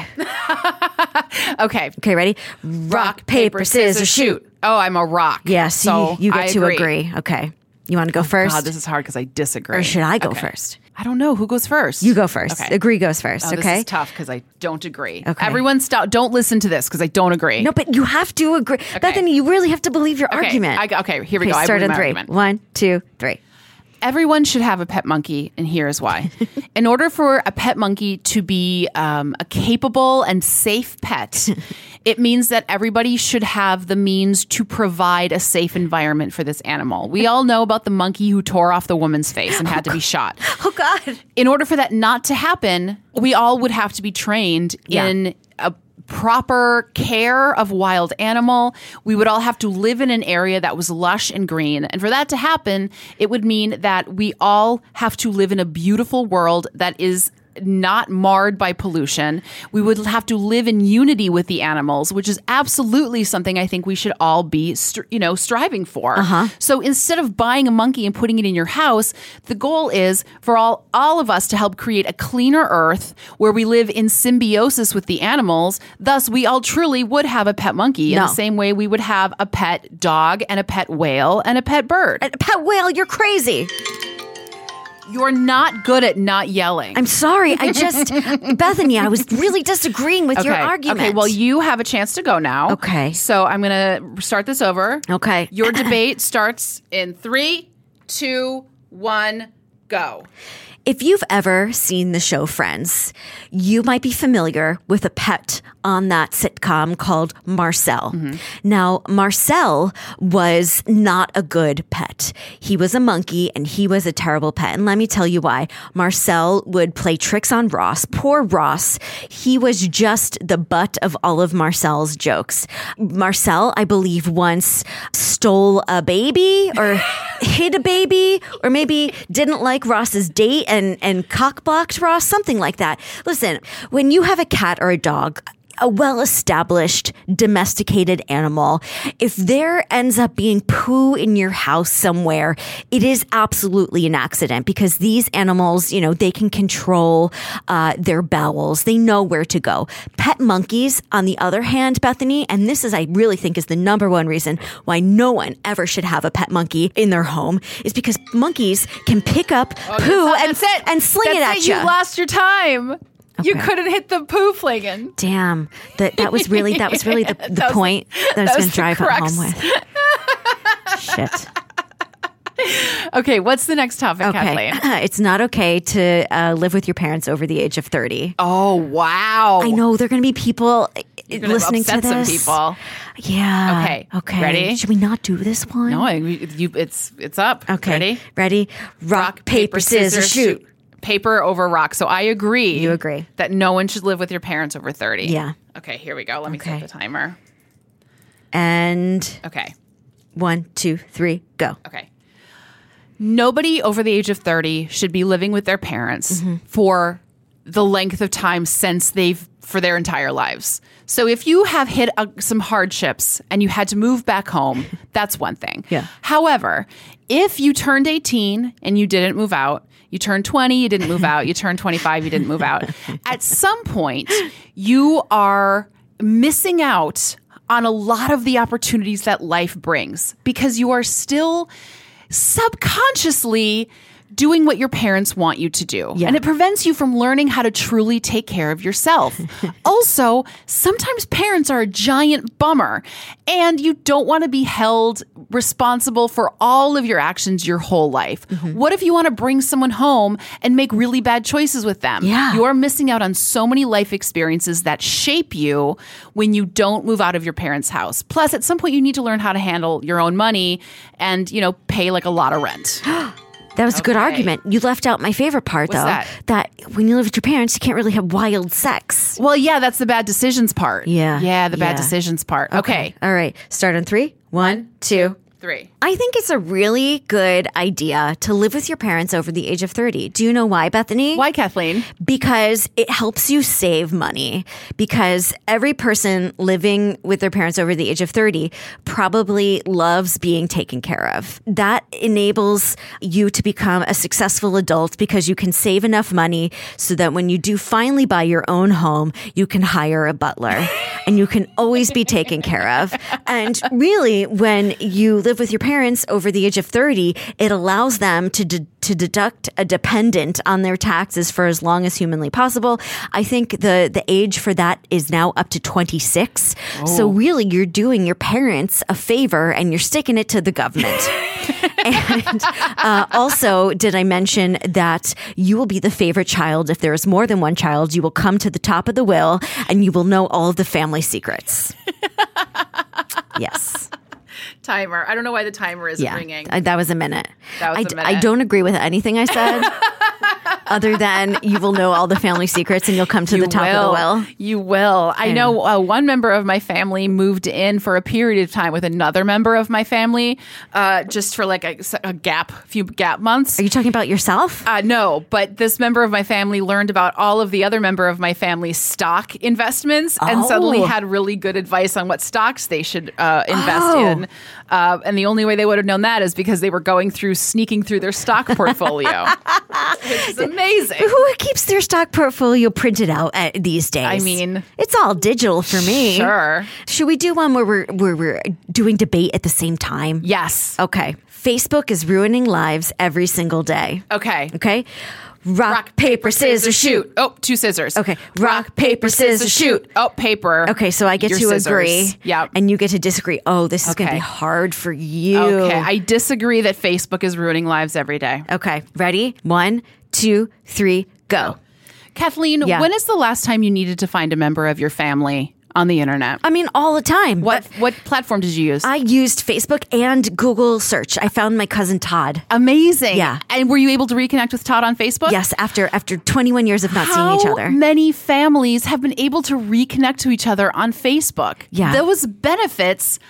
Okay. Okay, ready? Rock, paper, scissors, shoot. Oh, I'm a rock. Yes, so you, you get I to agree. Okay. You want to go first? God, this is hard because I disagree. Or should I go Okay. first? I don't know. Who goes first? You go first. Okay. Agree goes first, Oh, this okay? is tough because I don't agree. Okay. Everyone stop. Don't listen to this because I don't agree. No, but you have to agree. Bethany, you really have to believe your Okay, argument. I- okay, here we Okay, go. I Start believe on my three. argument. One, two, three. Everyone should have a pet monkey, and here is why. In order for a pet monkey to be um, a capable and safe pet, it means that everybody should have the means to provide a safe environment for this animal. We all know about the monkey who tore off the woman's face and had to be shot. Oh, God. In order for that not to happen, we all would have to be trained Yeah. in a proper care of wild animal. We would all have to live in an area that was lush and green. And for that to happen, it would mean that we all have to live in a beautiful world that is not marred by pollution. We would have to live in unity with the animals, which is absolutely something I think we should all be, str- you know, striving for. Uh-huh. So instead of buying a monkey and putting it in your house, the goal is for all, all of us to help create a cleaner earth where we live in symbiosis with the animals. Thus, we all truly would have a pet monkey in No. the same way we would have a pet dog and a pet whale and a pet bird. A pet whale, you're crazy. You're not good at not yelling. I'm sorry. I just, Bethany, I was really disagreeing with your argument. Okay, well, you have a chance to go now. Okay. So I'm going to start this over. Okay. Your debate starts in three, two, one, go. If you've ever seen the show Friends, you might be familiar with a pet on that sitcom called Marcel. Mm-hmm. Now, Marcel was not a good pet. He was a monkey and he was a terrible pet. And let me tell you why. Marcel would play tricks on Ross. Poor Ross. He was just the butt of all of Marcel's jokes. Marcel, I believe, once stole a baby or hid a baby or maybe didn't like Ross's date and, and cock-blocked Ross, something like that. Listen, when you have a cat or a dog, a well-established, domesticated animal, if there ends up being poo in your house somewhere, it is absolutely an accident because these animals, you know, they can control uh, their bowels. They know where to go. Pet monkeys, on the other hand, Bethany, and this is, I really think, is the number one reason why no one ever should have a pet monkey in their home, is because monkeys can pick up Oh, poo that's and, it. and sling That's it at it. you. You lost your time. You Okay. couldn't hit the poo flagon. Damn, that that was really that was really the, the That was- point that I was that going was to drive the it crux. home with. Shit. Okay, what's the next topic, Okay, Kathleen? it's not okay to uh, live with your parents over the age of thirty. Oh wow! I know there are going to be people You're gonna listening to upset this. some people. Yeah. Okay. Okay. Ready? Should we not do this one? No, I- you, it's it's up. Okay. Ready? Ready? Rock, paper, scissors, shoot. Paper over rock. So I agree. You agree that no one should live with your parents over thirty. Yeah. Okay. Here we go. Let me Okay. set the timer. And Okay. one, two, three, go. Okay. Nobody over the age of thirty should be living with their parents Mm-hmm. for the length of time since they've for their entire lives. So if you have hit uh, some hardships and you had to move back home, that's one thing. Yeah. However, if you turned eighteen and you didn't move out, you turned twenty, you didn't move out, you turned twenty-five, you didn't move out, at some point you are missing out on a lot of the opportunities that life brings because you are still subconsciously doing what your parents want you to do. Yeah. And it prevents you from learning how to truly take care of yourself. Also, sometimes parents are a giant bummer and you don't want to be held responsible for all of your actions your whole life. Mm-hmm. What if you want to bring someone home and make really bad choices with them? Yeah. You're missing out on so many life experiences that shape you when you don't move out of your parents' house. Plus, at some point you need to learn how to handle your own money and, you know, pay like a lot of rent. That was a good Okay. argument. You left out my favorite part, What's though. that? That when you live with your parents, you can't really have wild sex. Well, yeah, that's the bad decisions part. Yeah. Yeah, the bad Yeah. decisions part. Okay. All right. Start on three. One, two. Three. I think it's a really good idea to live with your parents over the age of thirty. Do you know why, Bethany? Why, Kathleen? Because it helps you save money. Because every person living with their parents over the age of thirty probably loves being taken care of. That enables you to become a successful adult because you can save enough money so that when you do finally buy your own home, you can hire a butler and you can always be taken care of. And really, when you live with your parents over the age of thirty, it allows them to de- to deduct a dependent on their taxes for as long as humanly possible. I think the the age for that is now up to twenty-six. Oh. So really, you're doing your parents a favor and you're sticking it to the government. And uh, also, did I mention that you will be the favorite child? If there is more than one child, you will come to the top of the will and you will know all of the family secrets. Yes. Timer. I don't know why the timer isn't Yeah, ringing. uh, that was a minute. That was I, a d- minute. I don't agree with anything I said, other than you will know all the family secrets and you'll come to You the top will. of the well. You will. I Yeah. know uh, one member of my family moved in for a period of time with another member of my family, uh, just for like a, a gap, few gap months. Are you talking about yourself? Uh, no, but this member of my family learned about all of the other member of my family's stock investments and Oh. suddenly had really good advice on what stocks they should uh, invest Oh. in. Uh, and the only way they would have known that is because they were going through, sneaking through their stock portfolio. Which is amazing. Who keeps their stock portfolio printed out at these days? I mean, it's all digital for me. Sure. Should we do one where we're where we're doing debate at the same time? Yes. Okay. Facebook is ruining lives every single day. Okay. Okay. Rock, Rock, paper, scissors, shoot. Oh, two scissors. Okay. Rock, paper, scissors, shoot. Oh, paper. Okay, so I get Your to scissors. agree. Yeah. And you get to disagree. Oh, this is going to Okay. be hard for you. Okay. I disagree that Facebook is ruining lives every day. Okay. Ready? One, two, three, go. Kathleen, Yeah. when is the last time you needed to find a member of your family on the internet? I mean, all the time. What what platform did you use? I used Facebook and Google search. I found my cousin Todd. Amazing. Yeah. And were you able to reconnect with Todd on Facebook? Yes, after after twenty-one years of not How seeing each other. many families have been able to reconnect to each other on Facebook? Yeah. Those benefits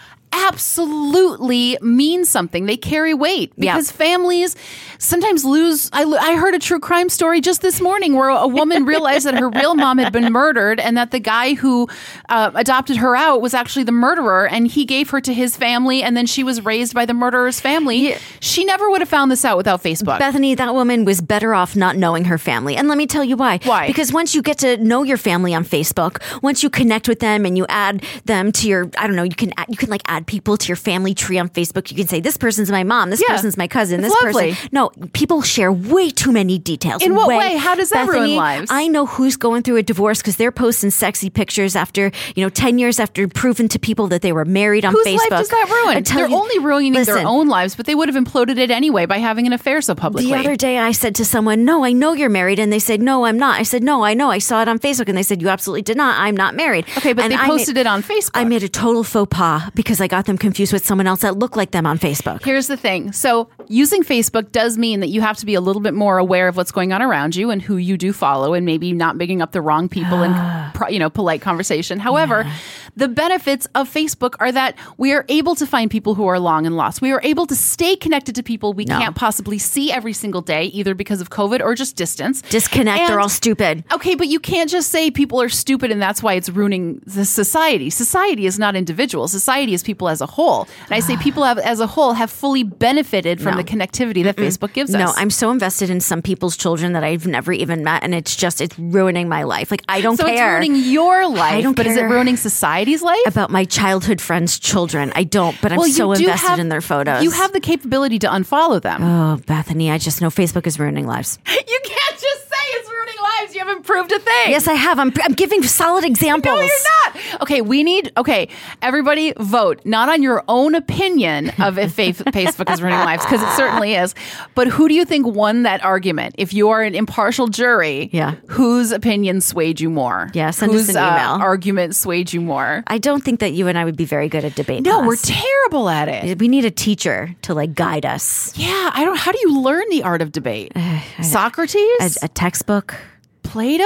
absolutely mean something. They carry weight because Yeah. families sometimes lose. I, I heard a true crime story just this morning where a woman realized that her real mom had been murdered and that the guy who uh, adopted her out was actually the murderer, and he gave her to his family, and then she was raised by the murderer's family. Yeah. She never would have found this out without Facebook. Bethany, that woman was better off not knowing her family. And let me tell you why. Why? Because once you get to know your family on Facebook, once you connect with them and you add them to your, I don't know, you can add, you can like add people to your family tree on Facebook. You can say, this person's my mom, this Yeah. person's my cousin, It's this lovely. person. No, people share way too many details. In what way? How does that ruin Bethany, lives? I know who's going through a divorce because they're posting sexy pictures after, you know, ten years after proving to people that they were married on Whose Facebook. life does that I ruin? tell They're you- only ruining their listen, own lives, but they would have imploded it anyway by having an affair so publicly. The other day I said to someone, no, I know you're married. And they said, no, I'm not. I said, no, I know. I saw it on Facebook. And they said, you absolutely did not. I'm not married. Okay, but And they I posted made- it on Facebook. I made a total faux pas because I got them confused with someone else that looked like them on Facebook. Here's the thing. So using Facebook does mean that you have to be a little bit more aware of what's going on around you and who you do follow, and maybe not bigging up the wrong people in pro- you know, polite conversation. However, yeah. the benefits of Facebook are that we are able to find people who are long and lost. We are able to stay connected to people we No. can't possibly see every single day, either because of COVID or just distance. Disconnect. And- They're all stupid. Okay, but you can't just say people are stupid and that's why it's ruining the society. Society is not individuals. Society is people as a whole. And I say people have, as a whole have fully benefited from No. the connectivity that Facebook gives No, us. I'm so invested in some people's children that I've never even met, and it's just it's ruining my life. Like I don't so care. it's ruining your life, I don't but is it care. ruining society's life? About my childhood friends' children. I don't, but I'm well, you so do invested have- in their photos. You have the capability to unfollow them. Oh, Bethany, I just know Facebook is ruining lives. You can't just say it's ruining lives. You haven't proved a thing. Yes, I have. I'm, I'm giving solid examples. No, you're not. Okay, we need, okay, everybody vote, not on your own opinion of if fa- Facebook is ruining lives, because it certainly is, but who do you think won that argument? If you are an impartial jury, Yeah. whose opinion swayed you more? Yeah, send whose us an email. Uh, argument swayed you more? I don't think that you and I would be very good at debate. No, class. we're terrible at it. We need a teacher to like guide us. Yeah, I don't, how do you learn the art of debate? Socrates? A, a textbook. Plato?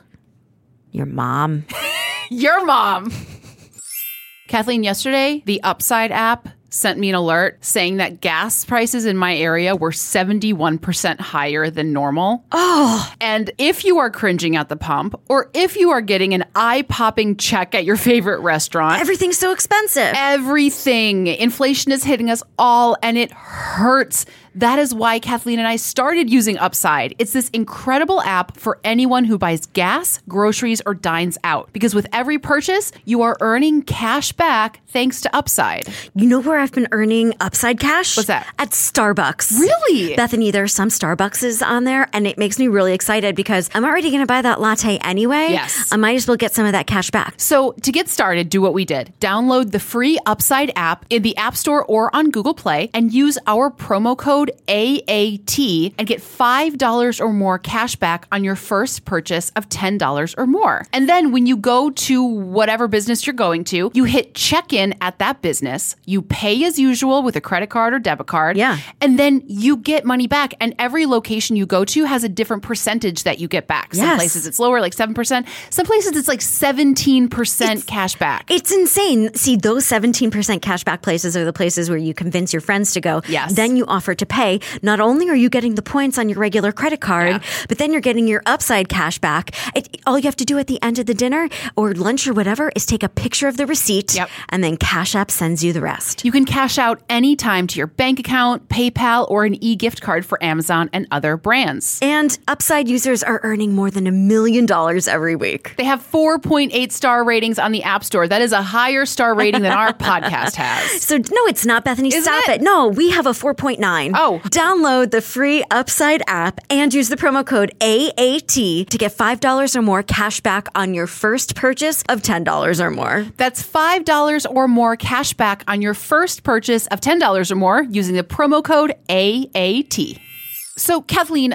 Your mom. Your mom. Kathleen, yesterday, the Upside app sent me an alert saying that gas prices in my area were seventy-one percent higher than normal. Oh. And if you are cringing at the pump, or if you are getting an eye-popping check at your favorite restaurant, Everything's so expensive. everything, inflation is hitting us all, and it hurts. That is why Kathleen and I started using Upside. It's this incredible app for anyone who buys gas, groceries, or dines out. Because with every purchase, you are earning cash back thanks to Upside. You know where I've been earning Upside cash? What's that? At Starbucks. Really? Bethany, there are some Starbuckses on there, and it makes me really excited because I'm already going to buy that latte anyway. Yes. I might as well get some of that cash back. So to get started, do what we did. Download the free Upside app in the App Store or on Google Play and use our promo code A A T and get five dollars or more cash back on your first purchase of ten dollars or more. And then when you go to whatever business you're going to, you hit check-in at that business, you pay as usual with a credit card or debit card, Yeah. and then you get money back. And every location you go to has a different percentage that you get back. Some Yes. places it's lower, like seven percent. Some places it's like seventeen percent cash back. It's insane. See, those seventeen percent cashback places are the places where you convince your friends to go. Yes. Then you offer to pay. Not only are you getting the points on your regular credit card, Yeah. but then you're getting your Upside cash back. It, all you have to do at the end of the dinner or lunch or whatever is take a picture of the receipt, Yep. and then Cash App sends you the rest. You can cash out anytime to your bank account, PayPal, or an e-gift card for Amazon and other brands. And Upside users are earning more than a million dollars every week. They have four point eight star ratings on the App Store. That is a higher star rating than our podcast has. So, no, it's not, Bethany. Isn't Stop it? it? No, we have a four point nine. Oh. Download the free Upside app and use the promo code A A T to get five dollars or more cash back on your first purchase of ten dollars or more. That's five dollars or more cash back on your first purchase of ten dollars or more using the promo code A A T. So, Kathleen,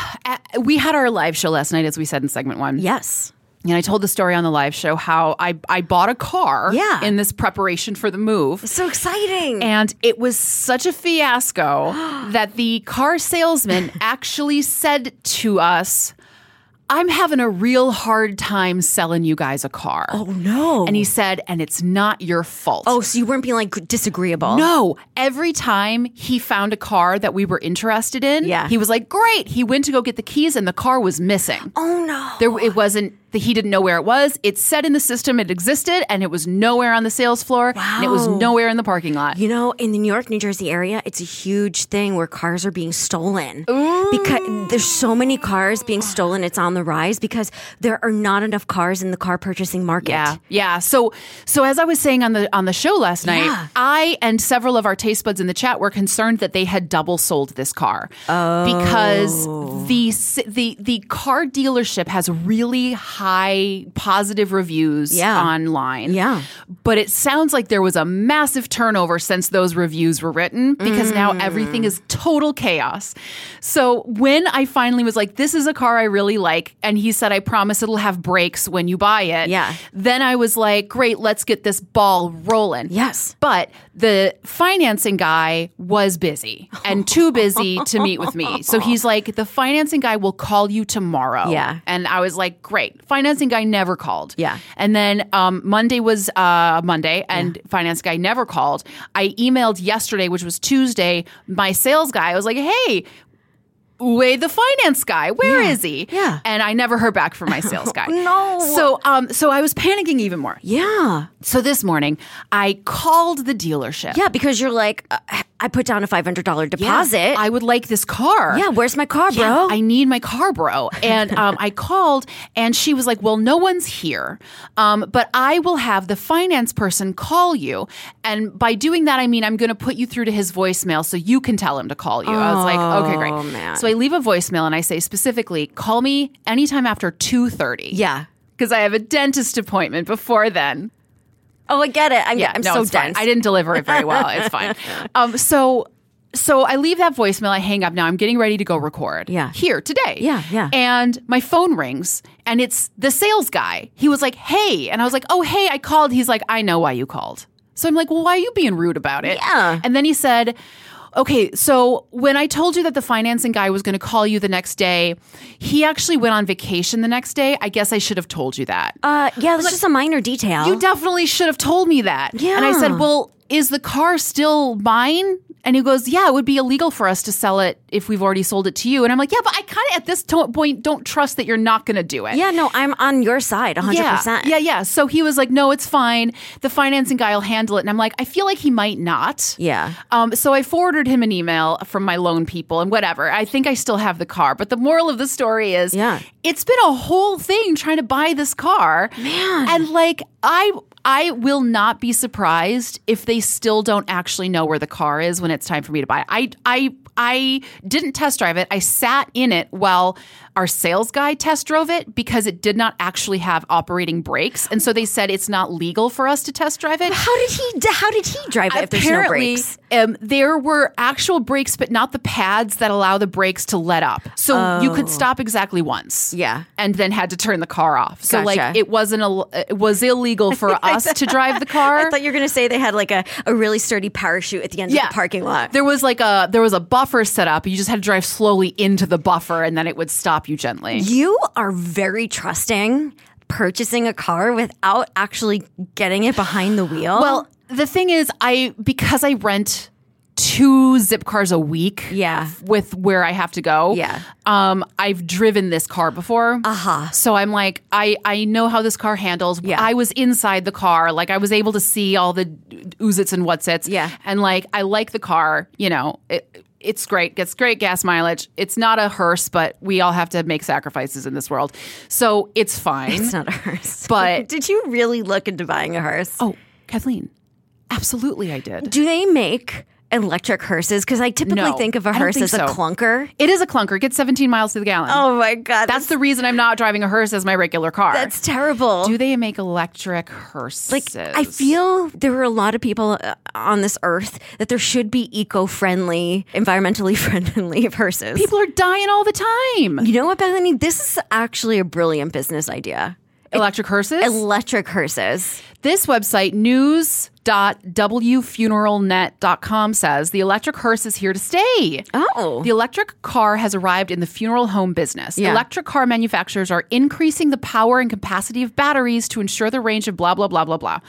we had our live show last night, as we said in segment one. Yes. And I told the story on the live show how I, I bought a car yeah. in this preparation for the move. So exciting. And it was such a fiasco that the car salesman actually said to us, I'm having a real hard time selling you guys a car. Oh, no. And he said, and it's not your fault. Oh, so you weren't being like disagreeable? No. Every time he found a car that we were interested in, yeah. he was like, great. He went to go get the keys and the car was missing. Oh, no. There, it wasn't, he didn't know where it was. It said in the system it existed and it was nowhere on the sales floor. Wow. And it was nowhere in the parking lot. You know, in the New York, New Jersey area, it's a huge thing where cars are being stolen. Ooh. Because there's so many cars being stolen. It's on the rise because there are not enough cars in the car purchasing market. Yeah. Yeah. So so as I was saying on the on the show last night, yeah. I and several of our taste buds in the chat were concerned that they had double sold this car. Oh. Because the the the car dealership has really high positive reviews yeah. online. Yeah. But it sounds like there was a massive turnover since those reviews were written because mm. now everything is total chaos. So when I finally was like, this is a car I really like, and he said, I promise it'll have brakes when you buy it. Yeah. Then I was like, great, let's get this ball rolling. Yes. But the financing guy was busy and too busy to meet with me. So he's like, the financing guy will call you tomorrow. Yeah. And I was like, great. Financing guy never called. Yeah. And then um, Monday was uh, Monday and yeah. finance guy never called. I emailed yesterday, which was Tuesday, my sales guy. I was like, hey, Wade, the finance guy, where yeah. is he? Yeah. And I never heard back from my sales guy. No. So um, so I was panicking even more. Yeah. So this morning, I called the dealership. Yeah, because you're like, uh, I put down a five hundred dollars deposit. Yeah, I would like this car. Yeah, where's my car, bro? Yeah, I need my car, bro. And um, I called, and she was like, well, no one's here, um, but I will have the finance person call you. And by doing that, I mean I'm going to put you through to his voicemail so you can tell him to call you. Oh, I was like, okay, great. Man. So I leave a voicemail, and I say specifically, call me anytime after two thirty. Yeah. Because I have a dentist appointment before then. Oh, I get it. I'm, yeah, I'm no, so it's fine. dense. I didn't deliver it very well. It's fine. Um, so, so I leave that voicemail. I hang up. Now I'm getting ready to go record. Yeah. Here today. Yeah, yeah. And my phone rings, and it's the sales guy. He was like, "Hey," and I was like, "Oh, hey, I called." He's like, "I know why you called." So I'm like, "Well, why are you being rude about it?" Yeah. And then he said, okay, so when I told you that the financing guy was going to call you the next day, he actually went on vacation the next day. I guess I should have told you that. Uh, yeah, that's like, just a minor detail. You definitely should have told me that. Yeah. And I said, well, is the car still mine? And he goes, yeah, it would be illegal for us to sell it if we've already sold it to you. And I'm like, yeah, but I kind of at this to- point don't trust that you're not going to do it. Yeah, no, I'm on your side one hundred percent. Yeah, yeah, yeah. So he was like, no, it's fine. The financing guy will handle it. And I'm like, I feel like he might not. Yeah. Um. So I forwarded him an email from my loan people and whatever. I think I still have the car. But the moral of the story is, yeah. it's been a whole thing trying to buy this car. Man. And like, I... I will not be surprised if they still don't actually know where the car is when it's time for me to buy it. I, I, I didn't test drive it. I sat in it while our sales guy test drove it because it did not actually have operating brakes. And so they said it's not legal for us to test drive it. How did he How did he drive it if there's no brakes? Um, there were actual brakes, but not the pads that allow the brakes to let up. So oh. you could stop exactly once. Yeah. And then had to turn the car off. So gotcha. like it wasn't a, it was illegal for us to drive the car. I thought you were going to say they had like a, a really sturdy parachute at the end yeah. of the parking lot. There was like a there was a buffer set up. You just had to drive slowly into the buffer and then it would stop you gently. You are very trusting purchasing a car without actually getting it behind the wheel. Well, the thing is, I because I rent two zip cars a week yeah. with where I have to go. Yeah. Um, I've driven this car before. Uh-huh. So I'm like, I, I know how this car handles. Yeah. I was inside the car. Like I was able to see all the oozits and whatsits. Yeah. And like, I like the car, you know, it, it's great. Gets great gas mileage. It's not a hearse, but we all have to make sacrifices in this world. So it's fine. It's not a hearse. But did you really look into buying a hearse? Oh, Kathleen, absolutely I did. Do they make electric hearses? Because I typically No, think of a I don't hearse think as a so. clunker. It is a clunker. It gets seventeen miles to the gallon. Oh my God. That's the reason I'm not driving a hearse as my regular car. That's terrible. Do they make electric hearses? Like, I feel there are a lot of people uh, on this earth that there should be eco-friendly, environmentally friendly hearses. People are dying all the time. You know what, Bethany? This is actually a brilliant business idea. Electric hearses? Electric hearses. This website, news dot w funeral net dot com, says the electric hearse is here to stay. Oh. The electric car has arrived in the funeral home business. Yeah. Electric car manufacturers are increasing the power and capacity of batteries to ensure the range of blah, blah, blah, blah, blah.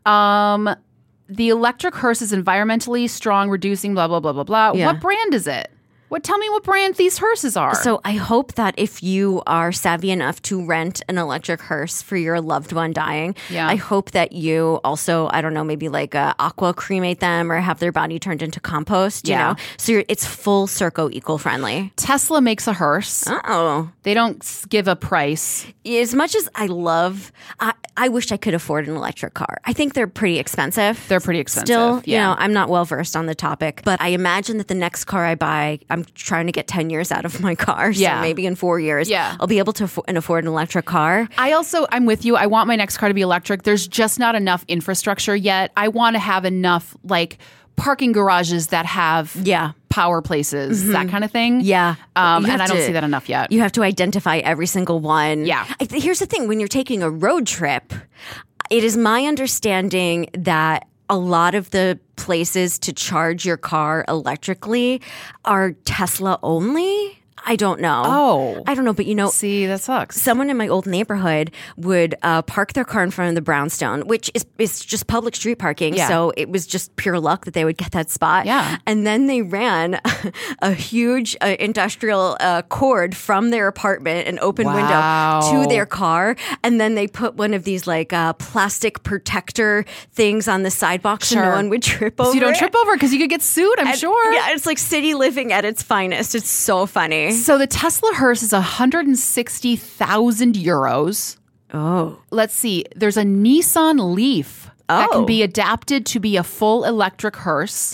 Um, the electric hearse is environmentally strong, reducing blah, blah, blah, blah, blah. Yeah. What brand is it? What? Tell me what brand these hearses are. So I hope that if you are savvy enough to rent an electric hearse for your loved one dying, Yeah. I hope that you also, I don't know, maybe like uh, aqua cremate them or have their body turned into compost, you Yeah. know? So you're, it's full circle eco-friendly. Tesla makes a hearse. Oh. They don't s- give a price. As much as I love, I, I wish I could afford an electric car. I think they're pretty expensive. They're pretty expensive. Still, you yeah. know, I'm not well versed on the topic, but I imagine that the next car I buy, I'm trying to get ten years out of my car. So Yeah. maybe in four years, Yeah. I'll be able to afford, afford an electric car. I also, I'm with you. I want my next car to be electric. There's just not enough infrastructure yet. I want to have enough like parking garages that have Yeah. power places, that kind of thing. Yeah. Um, You and I have don't to- see that enough yet. You have to identify every single one. Yeah. I th- here's the thing. When you're taking a road trip, it is my understanding that a lot of the places to charge your car electrically are Tesla only. I don't know. Oh. I don't know, but you know, See, that sucks. someone in my old neighborhood would uh, park their car in front of the brownstone, which is is just public street parking. Yeah. So it was just pure luck that they would get that spot. Yeah. And then they ran a huge uh, industrial uh, cord from their apartment, an open Wow. window, to their car. And then they put one of these like uh, plastic protector things on the sidewalk so no Sure. one would trip over So you don't it. trip over because you could get sued, I'm And- sure. Yeah, it's like city living at its finest. It's so funny. So the Tesla hearse is one hundred sixty thousand euros. Oh. Let's see. There's a Nissan Leaf that Oh. can be adapted to be a full electric hearse.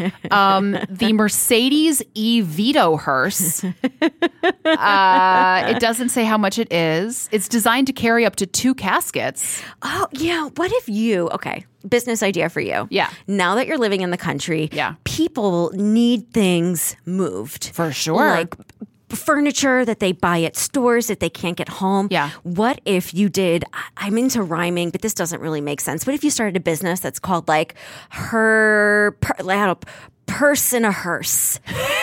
Um, the Mercedes E-Vito hearse. Uh, it doesn't say how much it is. It's designed to carry up to two caskets. Oh, yeah. What if you, okay, business idea for you. Yeah. Now that you're living in the country, Yeah. people need things moved. For sure. Like furniture that they buy at stores that they can't get home. Yeah. What if you did, I- I'm into rhyming, but this doesn't really make sense. What if you started a business that's called like her, per, I don't know, purse in a hearse?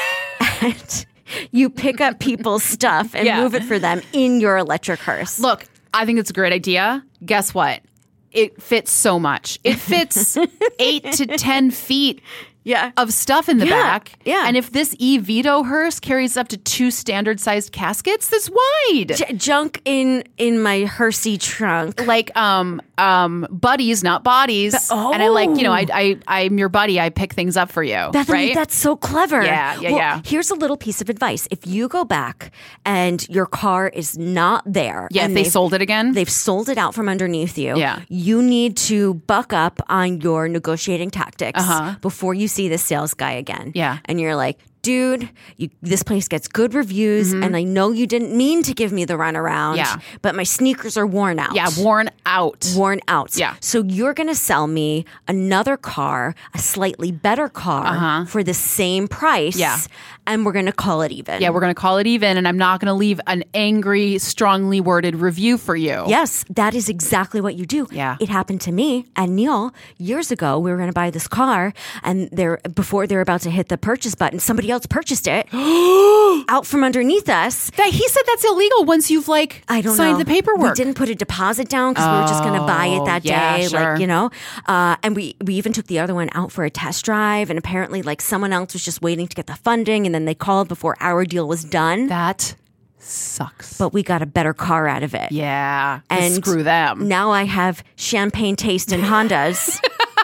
And you pick up people's stuff and Yeah. move it for them in your electric hearse. Look, I think it's a great idea. Guess what? It fits so much. It fits eight to ten feet Yeah. of stuff in the Yeah, back. yeah. And if this E-Vito hearse carries up to two standard-sized caskets, that's wide. J- junk in in my hearsey trunk. Like um um buddies, not bodies. Oh. And I like, you know, I I I'm your buddy. I pick things up for you. Bethany, right? that's so clever. Yeah, yeah, Well, yeah. Here's a little piece of advice. If you go back and your car is not there, yeah, and if they they've- sold it again. They've sold it out from underneath you. Yeah. You need to buck up on your negotiating tactics Uh-huh. before you see the sales guy again. Yeah. And you're like, dude, you, this place gets good reviews, and I know you didn't mean to give me the runaround, Mm-hmm. Yeah. but my sneakers are worn out. yeah, worn out. Worn out. Yeah. So you're going to sell me another car, a slightly better car for the same price. Uh-huh. Yeah. And we're going to call it even. Yeah, we're going to call it even, and I'm not going to leave an angry, strongly worded review for you. Yes, that is exactly what you do. Yeah. It happened to me and Neil years ago. We were going to buy this car, and they're before they were about to hit the purchase button, somebody else purchased it out from underneath us. That he said that's illegal once you've like I don't signed know. the paperwork. We didn't put a deposit down because we were just going to buy it that Oh, yeah, day, sure. like you know. Uh, and we we even took the other one out for a test drive, and apparently, like someone else was just waiting to get the funding, and then they called before our deal was done. That sucks. But we got a better car out of it. yeah, And screw them. Now I have champagne taste in Hondas.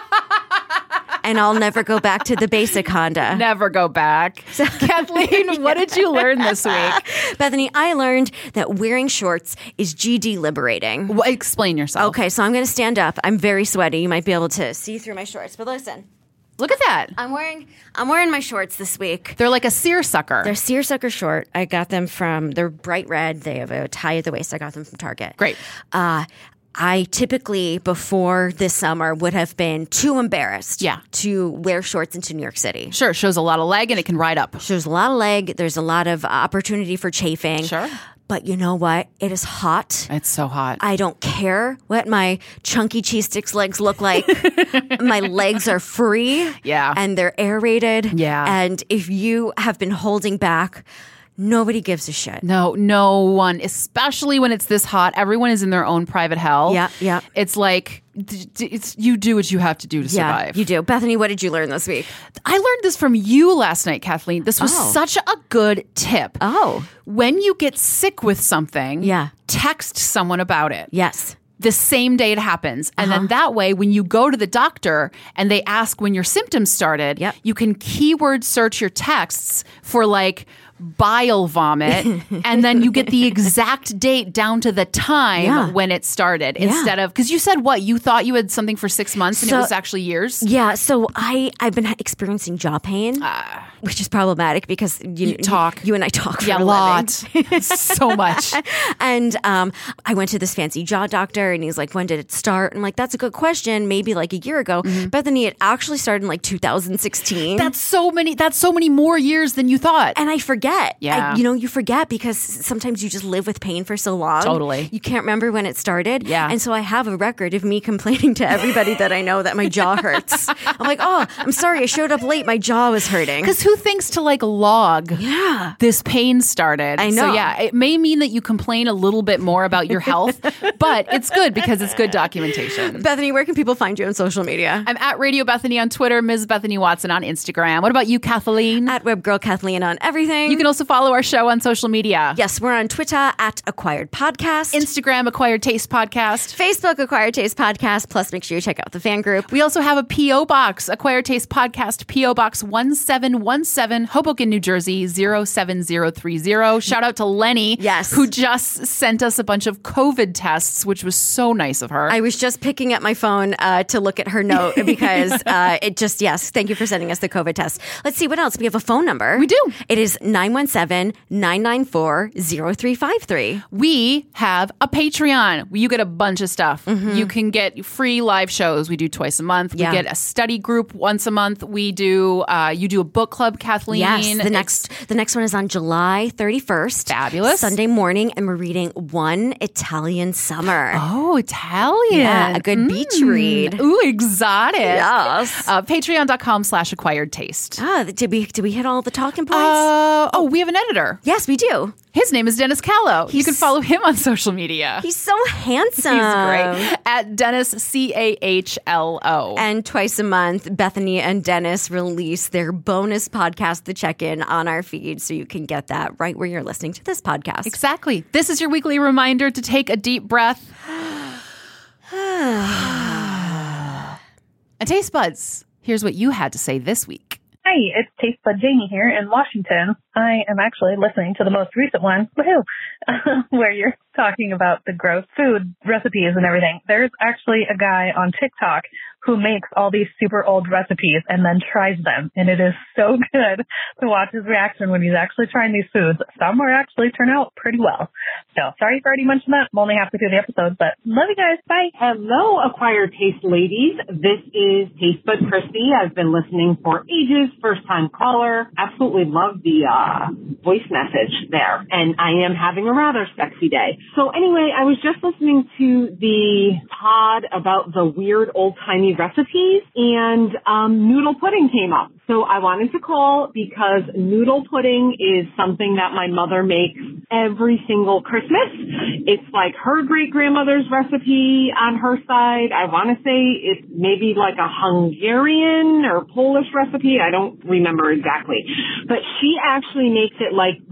And I'll never go back to the basic Honda. Never go back. Kathleen, what did you learn this week? Bethany, I learned that wearing shorts is G D liberating. Well, explain yourself. Okay, so I'm going to stand up. I'm very sweaty. You might be able to see through my shorts, but listen. Look at that. I'm wearing I'm wearing my shorts this week. They're like a seersucker. They're seersucker short. I got them from, they're bright red. They have a tie at the waist. I got them from Target. Great. Uh, I typically, before this summer, would have been too embarrassed yeah. to wear shorts into New York City. Sure, shows a lot of leg and it can ride up. Shows a lot of leg. There's a lot of opportunity for chafing. Sure. But you know what? It is hot. It's so hot. I don't care what my chunky cheese sticks legs look like. My legs are free. Yeah. And they're aerated. Yeah. And if you have been holding back, nobody gives a shit. No, no one, especially when it's this hot. Everyone is in their own private hell. Yeah, yeah. It's like, it's, you do what you have to do to yeah, survive. You do. Bethany, what did you learn this week? I learned this from you last night, Kathleen. This was Oh. such a good tip. Oh. When you get sick with something, yeah. text someone about it. Yes. The same day it happens. And Uh-huh. then that way, when you go to the doctor and they ask when your symptoms started, yep. you can keyword search your texts for like bile vomit, and then you get the exact date down to the time Yeah. when it started Yeah. instead of, because you said what? You thought you had something for six months and So- it was actually years? Yeah, so I, I've been experiencing jaw pain, uh, which is problematic because you, You talk. You, you and I talk for Yeah, a a lot. living. So much. And um, I went to this fancy jaw doctor and he's like, when did it start? And I'm like, that's a good question. Maybe like a year ago. Mm-hmm. Bethany, it actually started in like two thousand sixteen. That's so many, that's so many more years than you thought. And I forget. Yeah. I, you know, you forget because sometimes you just live with pain for so long. Totally. You can't remember when it started. Yeah. And so I have a record of me complaining to everybody that I know that my jaw hurts. I'm like, oh, I'm sorry. I showed up late. My jaw was hurting. Because who thinks to like log yeah. this pain started? I know. So yeah, it may mean that you complain a little bit more about your health, but it's good because it's good documentation. Bethany, where can people find you on social media? I'm at Radio Bethany on Twitter, Miz Bethany Watson on Instagram. What about you, Kathleen? At WebGirl Kathleen on everything. You can also follow our show on social media. Yes, we're on Twitter at Acquired Podcast. Instagram, Acquired Taste Podcast. Facebook, Acquired Taste Podcast. Plus, make sure you check out the fan group. We also have a P O Box, Acquired Taste Podcast, P O Box one seven one seven, Hoboken, New Jersey, zero seven zero three zero. Shout out to Lenny, yes, who just sent us a bunch of COVID tests, which was so nice of her. I was just picking up my phone uh, to look at her note because uh, it just, yes, thank you for sending us the COVID test. Let's see what else. We have a phone number. We do. It is nine one seven, nine nine four, zero three five three. We have a Patreon. You get a bunch of stuff. Mm-hmm. You can get free live shows. We do twice a month. Yeah. We get a study group once a month. We do, uh, you do a book club, Kathleen. Yes, the next the next one is on July thirty-first. Fabulous. Sunday morning, and we're reading One Italian Summer. Oh, Italian. Yeah, a good mm. beach read. Ooh, exotic. Yes. Uh, Patreon.com slash acquired taste. Ah, did we, did we hit all the talking points? Uh, oh, we have an editor. Yes, we do. His name is Dennis Callow. You can follow him on social media. He's so handsome. He's great. At Dennis, C A H L O. And twice a month, Bethany and Dennis release their bonus podcast, The Check-In, on our feed, so you can get that right where you're listening to this podcast. Exactly. This is your weekly reminder to take a deep breath. And Taste Buds, here's what you had to say this week. Hi, it's Taste Bud Jamie here in Washington. I am actually listening to the most recent one, woohoo, where you're talking about the gross food recipes and everything. There's actually a guy on TikTok who makes all these super old recipes and then tries them. And it is so good to watch his reaction when he's actually trying these foods. Some are actually turn out pretty well. So sorry if I already mentioned that. I'm only halfway through the episode, but love you guys. Bye. Hello, Acquired Taste ladies. This is Taste Bud Christy. I've been listening for ages. First time caller. Absolutely love the uh, voice message there. And I am having a rather sexy day. So anyway, I was just listening to the pod about the weird old-timey recipes, and um, noodle pudding came up. So I wanted to call because noodle pudding is something that my mother makes every single Christmas. It's like her great-grandmother's recipe on her side. I want to say it's maybe like a Hungarian or Polish recipe. I don't remember exactly. But she actually makes it like with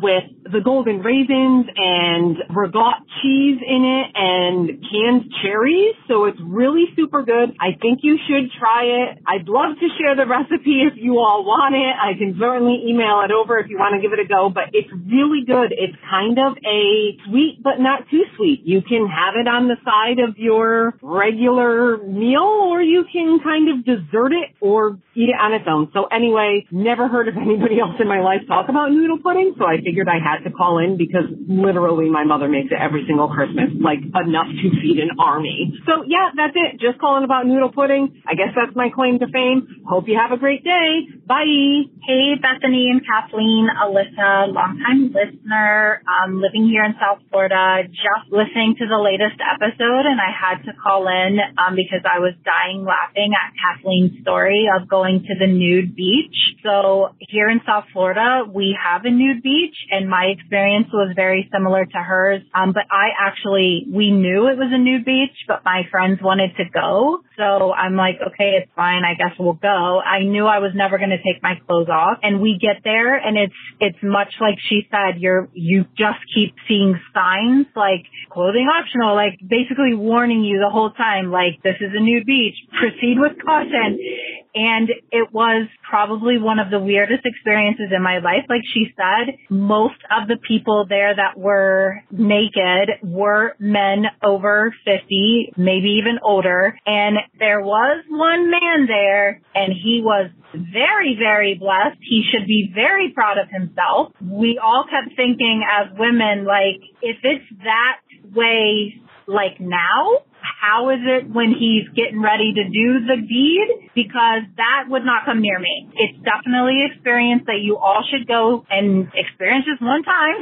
the golden raisins and regot cheese in it and canned cherries. So it's really super good. I think you should try it. I'd love to share the recipe if you all want it. I can certainly email it over if you want to give it a go, but it's really good. It's kind of a sweet, but not too sweet. You can have it on the side of your regular meal, or you can kind of dessert it or eat it on its own. So anyway, never heard of anybody else in my life talk about noodle pudding, so I figured I had to call in because literally my mother makes it every single Christmas, like enough to feed an army. So yeah, that's it. Just calling about noodle pudding. I guess that's my claim to fame. Hope you have a great day. Bye. Hey, Bethany and Kathleen, Alyssa, longtime listener, um, living here in South Florida, just listening to the latest episode, and I had to call in um, because I was dying laughing at Kathleen's story of going to the nude beach. So here in South Florida, we have a nude beach, and my experience was very similar to hers. Um, but I actually, we knew it was a nude beach, but my friends wanted to go. So I'm like, okay, it's fine. I guess we'll go. I knew I was never going to take my clothes off. And we get there, and it's it's much like she said, you're you just keep seeing signs like clothing optional, like basically warning you the whole time, like this is a nude beach, proceed with caution. And it was probably one of the weirdest experiences in my life. Like she said, most of the people there that were naked were men over fifty, maybe even older. And there was one man there, and he was very, very blessed. He should be very proud of himself. We all kept thinking as women, like, if it's that way, like now, how is it when he's getting ready to do the deed? Because that would not come near me. It's definitely an experience that you all should go and experience just one time.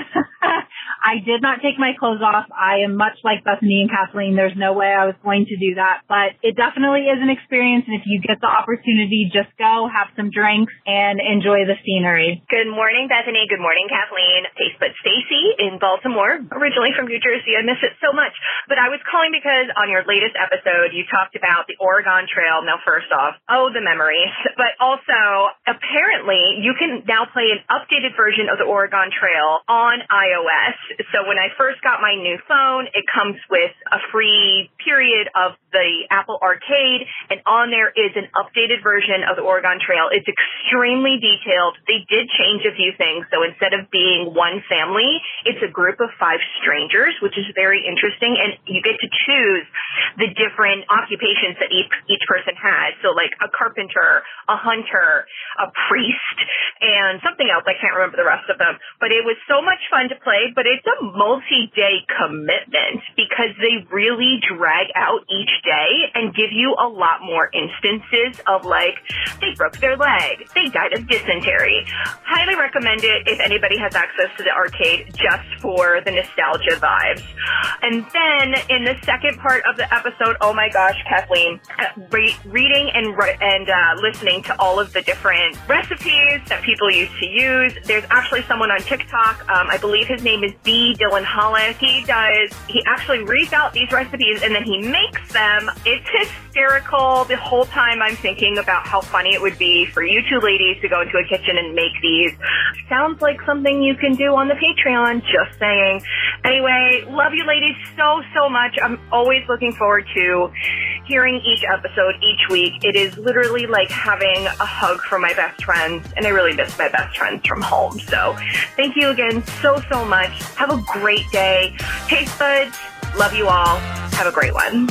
I did not take my clothes off. I am much like Bethany and Kathleen. There's no way I was going to do that, but it definitely is an experience. And if you get the opportunity, just go have some drinks and enjoy the scenery. Good morning, Bethany. Good morning, Kathleen. Tastebuds Stacy in Baltimore, originally from New Jersey. I miss it so much, but I was calling because on your latest episode, you talked about the Oregon Trail. Now, first off, oh, the memories, but also apparently you can now play an updated version of the Oregon Trail on iOS. So when I first got my new phone, it comes with a free period of the Apple Arcade, and on there is an updated version of the Oregon Trail. It's extremely detailed. They did change a few things. So instead of being one family, it's a group of five strangers, which is very interesting. And you get to choose the different occupations that each, each person has. So like a carpenter, a hunter, a priest, and something else. I can't remember the rest of them. But it was so much fun to play, but it's a multi-day commitment because they really drag out each day and give you a lot more instances of like, they broke their leg, they died of dysentery. Highly recommend it if anybody has access to the arcade just for the nostalgia vibes. And then in the second part of the episode, oh my gosh, Kathleen, uh, re- reading and re- and uh, listening to all of the different recipes that people used to use. There's actually someone on TikTok, um, I believe his name is B. Dylan Hollis. He does, he actually reads out these recipes and then he makes them. It's hysterical. The whole time I'm thinking about how funny it would be for you two ladies to go into a kitchen and make these. Sounds like something you can do on the Patreon, just saying. Anyway, love you ladies so, so much. I'm always looking forward to hearing each episode each week. It is literally like having a hug from my best friends, and I really miss my best friends from home. So thank you again so, so much. Have a great day. Taste buds, love you all. Have a great one.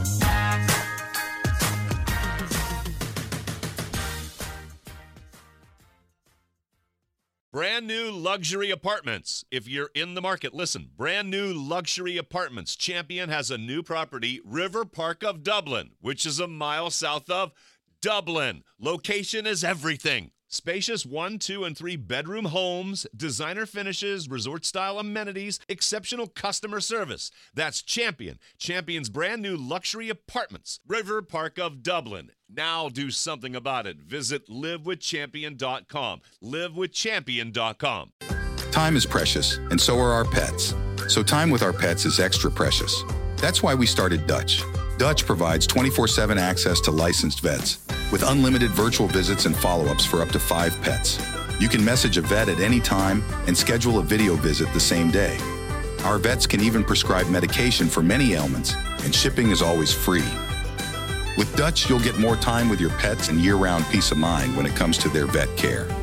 Brand new luxury apartments. If you're in the market, listen. Brand new luxury apartments. Champion has a new property, River Park of Dublin, which is a mile south of Dublin. Location is everything. Spacious one, two, and three bedroom homes, designer finishes, resort-style amenities, exceptional customer service. That's Champion. Champion's brand new luxury apartments, River Park of Dublin. Now do something about it. Visit live with champion dot com. live with champion dot com. Time is precious, and so are our pets. So time with our pets is extra precious. That's why we started Dutch. Dutch provides twenty-four seven access to licensed vets with unlimited virtual visits and follow-ups for up to five pets. You can message a vet at any time and schedule a video visit the same day. Our vets can even prescribe medication for many ailments, and shipping is always free. With Dutch, you'll get more time with your pets and year-round peace of mind when it comes to their vet care.